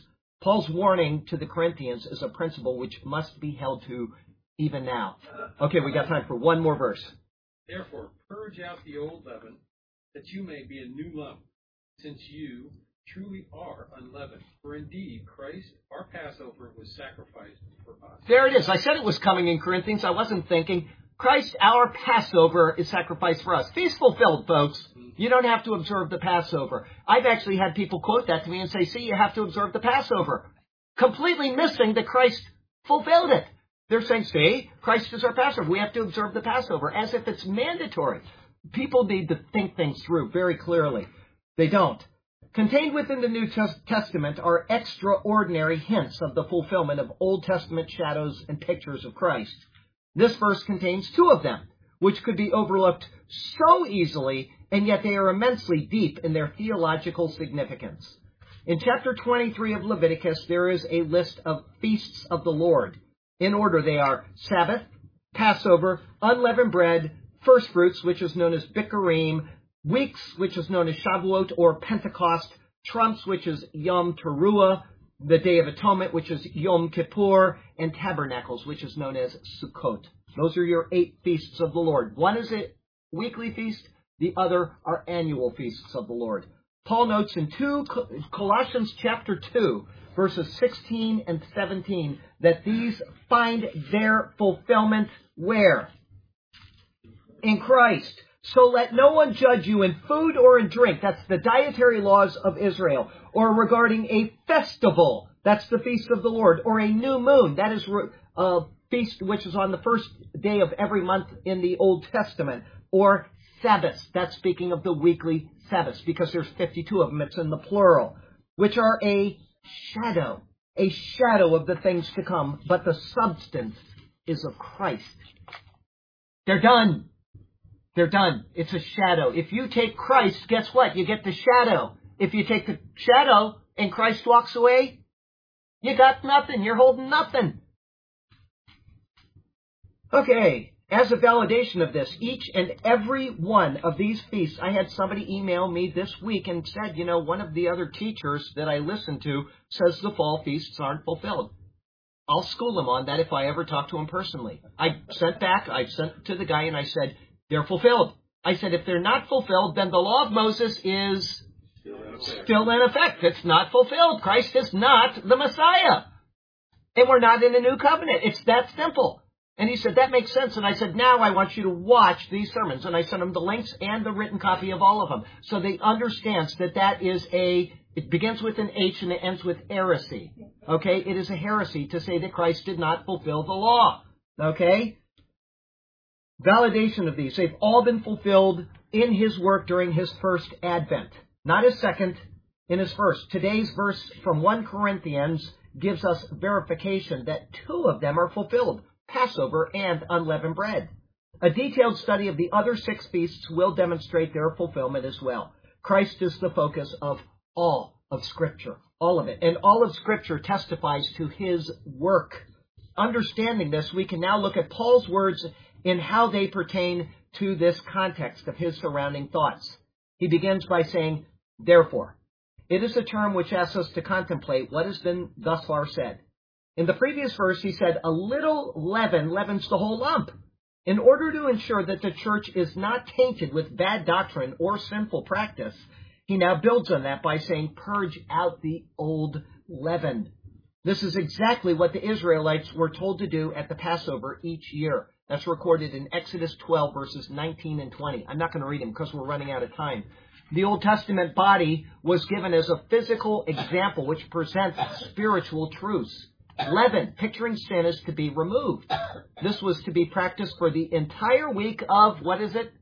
warning to the Corinthians is a principle which must be held to even now. Okay, we got time for one more verse. Therefore, purge out the old leaven, that you may be a new lump, since you truly are unleavened. For indeed, Christ, our Passover, was sacrificed for us. There it is. I said it was coming in Corinthians. I wasn't thinking. Christ, our Passover, is sacrificed for us. Feast fulfilled, folks. You don't have to observe the Passover. I've actually had people quote that to me and say, see, you have to observe the Passover. Completely missing that Christ fulfilled it. They're saying, see, Christ is our Passover. We have to observe the Passover as if it's mandatory. People need to think things through very clearly. They don't. Contained within the New Testament are extraordinary hints of the fulfillment of Old Testament shadows and pictures of Christ. This verse contains two of them, which could be overlooked so easily, and yet they are immensely deep in their theological significance. In chapter 23 of Leviticus, there is a list of feasts of the Lord. In order, they are Sabbath, Passover, unleavened bread, first fruits, which is known as Bikurim, weeks, which is known as Shavuot or Pentecost, trumps, which is Yom Teruah, the Day of Atonement, which is Yom Kippur, and tabernacles, which is known as Sukkot. Those are your 8 feasts of the Lord. One is a weekly feast. The other are annual feasts of the Lord. Paul notes in Colossians chapter 2, verses 16 and 17, that these find their fulfillment where? In Christ. So let no one judge you in food or in drink. That's the dietary laws of Israel. Or regarding a festival. That's the feast of the Lord. Or a new moon. That is a feast which is on the first day of every month in the Old Testament. Or Sabbaths. That's speaking of the weekly Sabbaths. Because there's 52 of them. It's in the plural. Which are a shadow. A shadow of the things to come. But the substance is of Christ. They're done. They're done. It's a shadow. If you take Christ, guess what? You get the shadow. If you take the shadow and Christ walks away, you got nothing. You're holding nothing. Okay. As a validation of this, each and every one of these feasts, I had somebody email me this week and said, one of the other teachers that I listen to says the fall feasts aren't fulfilled. I'll school him on that if I ever talk to him personally. I sent to the guy and I said, they're fulfilled. I said, if they're not fulfilled, then the law of Moses is still in effect. It's not fulfilled. Christ is not the Messiah. And we're not in a new covenant. It's that simple. And he said, that makes sense. And I said, now I want you to watch these sermons. And I sent him the links and the written copy of all of them. So they understand that is it begins with an H and it ends with heresy. Okay? It is a heresy to say that Christ did not fulfill the law. Okay? Validation of these. They've all been fulfilled in his work during his first advent. Not his second, in his first. Today's verse from 1 Corinthians gives us verification that 2 of them are fulfilled. Passover and unleavened bread. A detailed study of the other 6 feasts will demonstrate their fulfillment as well. Christ is the focus of all of Scripture. All of it. And all of Scripture testifies to his work. Understanding this, we can now look at Paul's words in how they pertain to this context of his surrounding thoughts. He begins by saying, therefore, It is a term which asks us to contemplate what has been thus far said. In the previous verse, he said, a little leaven leavens the whole lump. In order to ensure that the church is not tainted with bad doctrine or sinful practice, he now builds on that by saying, purge out the old leaven. This is exactly what the Israelites were told to do at the Passover each year. That's recorded in Exodus 12, verses 19 and 20. I'm not going to read them because we're running out of time. The Old Testament body was given as a physical example which presents spiritual truths. Leaven, picturing sin, is to be removed. This was to be practiced for the entire week of, what is it?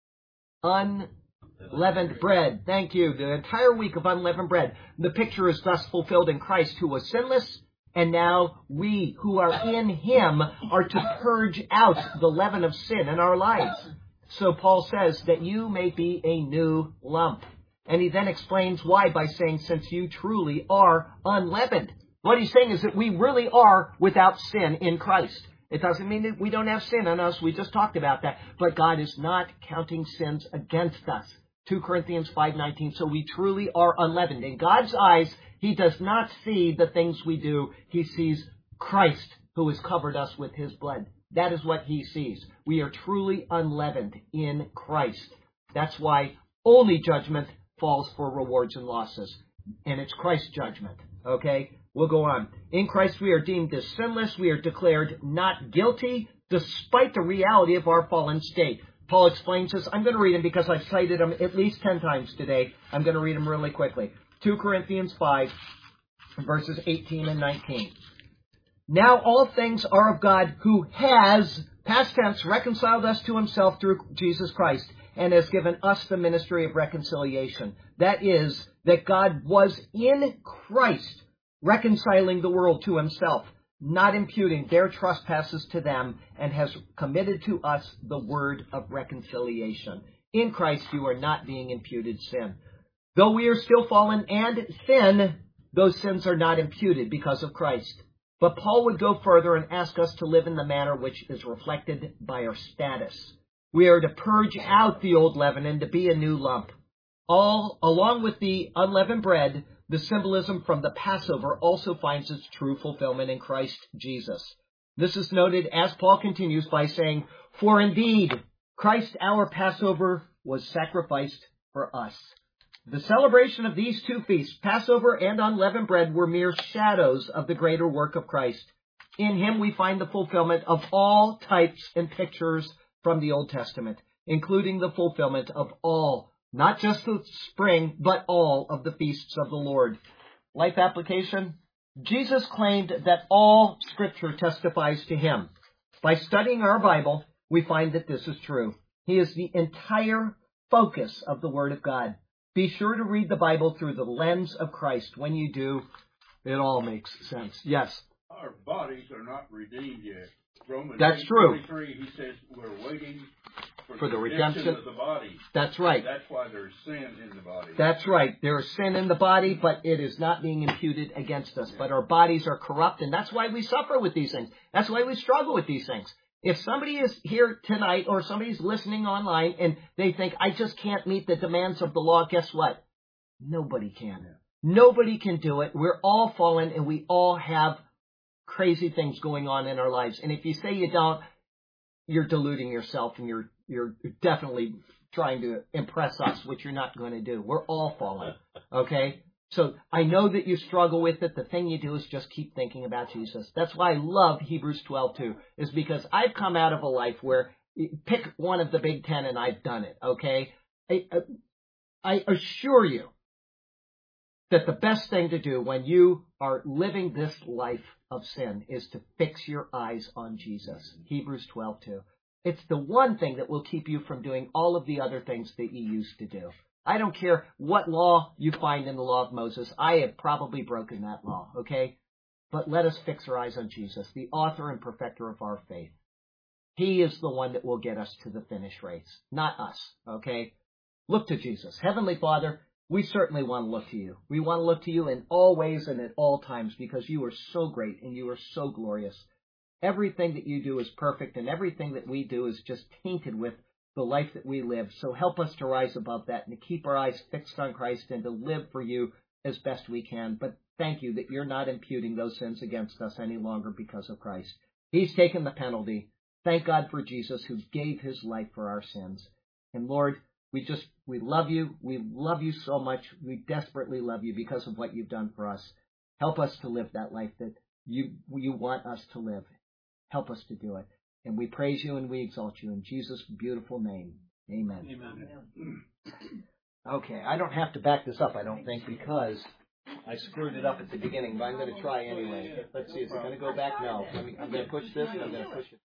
Unleavened bread. Thank you. The entire week of unleavened bread. The picture is thus fulfilled in Christ, who was sinless, and now we who are in him are to purge out the leaven of sin in our lives. So Paul says that you may be a new lump. And he then explains why by saying, since you truly are unleavened. What he's saying is that we really are without sin in Christ. It doesn't mean that we don't have sin in us. We just talked about that. But God is not counting sins against us. 2 Corinthians 5:19. So we truly are unleavened. In God's eyes, he does not see the things we do. He sees Christ, who has covered us with his blood. That is what he sees. We are truly unleavened in Christ. That's why only judgment falls for rewards and losses. And it's Christ's judgment. Okay? We'll go on. In Christ we are deemed as sinless. We are declared not guilty despite the reality of our fallen state. Paul explains this. I'm going to read them because I've cited them at least 10 times today. I'm going to read them really quickly. 2 Corinthians 5, verses 18 and 19. Now all things are of God, who has, past tense, reconciled us to himself through Jesus Christ, and has given us the ministry of reconciliation. That is, that God was in Christ, reconciling the world to himself, not imputing their trespasses to them, and has committed to us the word of reconciliation. In Christ you are not being imputed sin. Though we are still fallen and sin, those sins are not imputed because of Christ. But Paul would go further and ask us to live in the manner which is reflected by our status. We are to purge out the old leaven and to be a new lump. All, along with the unleavened bread, the symbolism from the Passover also finds its true fulfillment in Christ Jesus. This is noted as Paul continues by saying, for indeed, Christ our Passover was sacrificed for us. The celebration of these two feasts, Passover and unleavened bread, were mere shadows of the greater work of Christ. In him we find the fulfillment of all types and pictures from the Old Testament, including the fulfillment of all, not just the spring, but all of the feasts of the Lord. Life application. Jesus claimed that all Scripture testifies to him. By studying our Bible, we find that this is true. He is the entire focus of the Word of God. Be sure to read the Bible through the lens of Christ. When you do, it all makes sense. Yes? Our bodies are not redeemed yet. Romans That's true. 8:23, he says we're waiting For the redemption of the body. That's right. That's why there's sin in the body. That's right. There is sin in the body, but it is not being imputed against us. But our bodies are corrupt, and that's why we suffer with these things. That's why we struggle with these things. If somebody is here tonight or somebody's listening online and they think, I just can't meet the demands of the law, guess what? Nobody can. Nobody can do it. We're all fallen and we all have crazy things going on in our lives. And if you say you don't, you're deluding yourself and you're definitely trying to impress us, which you're not going to do. We're all fallen. Okay? So I know that you struggle with it. The thing you do is just keep thinking about Jesus. That's why I love Hebrews 12:2, is because I've come out of a life where pick one of the Big Ten and I've done it. Okay? I assure you that the best thing to do when you are living this life of sin is to fix your eyes on Jesus. Hebrews 12:2. It's the one thing that will keep you from doing all of the other things that you used to do. I don't care what law you find in the law of Moses. I have probably broken that law, okay? But let us fix our eyes on Jesus, the author and perfecter of our faith. He is the one that will get us to the finish race, not us, okay? Look to Jesus. Heavenly Father, we certainly want to look to you. We want to look to you in all ways and at all times because you are so great and you are so glorious. Everything that you do is perfect and everything that we do is just tainted with the life that we live. So help us to rise above that and to keep our eyes fixed on Christ and to live for you as best we can. But thank you that you're not imputing those sins against us any longer because of Christ. He's taken the penalty. Thank God for Jesus who gave his life for our sins. And Lord, we love you. We love you so much. We desperately love you because of what you've done for us. Help us to live that life that you want us to live. Help us to do it. And we praise you and we exalt you in Jesus' beautiful name. Amen. Amen. Okay, I don't have to back this up, I don't think, because I screwed it up at the beginning, but I'm going to try anyway. Let's see, is it going to go back? No. I'm going to push this and I'm going to push it.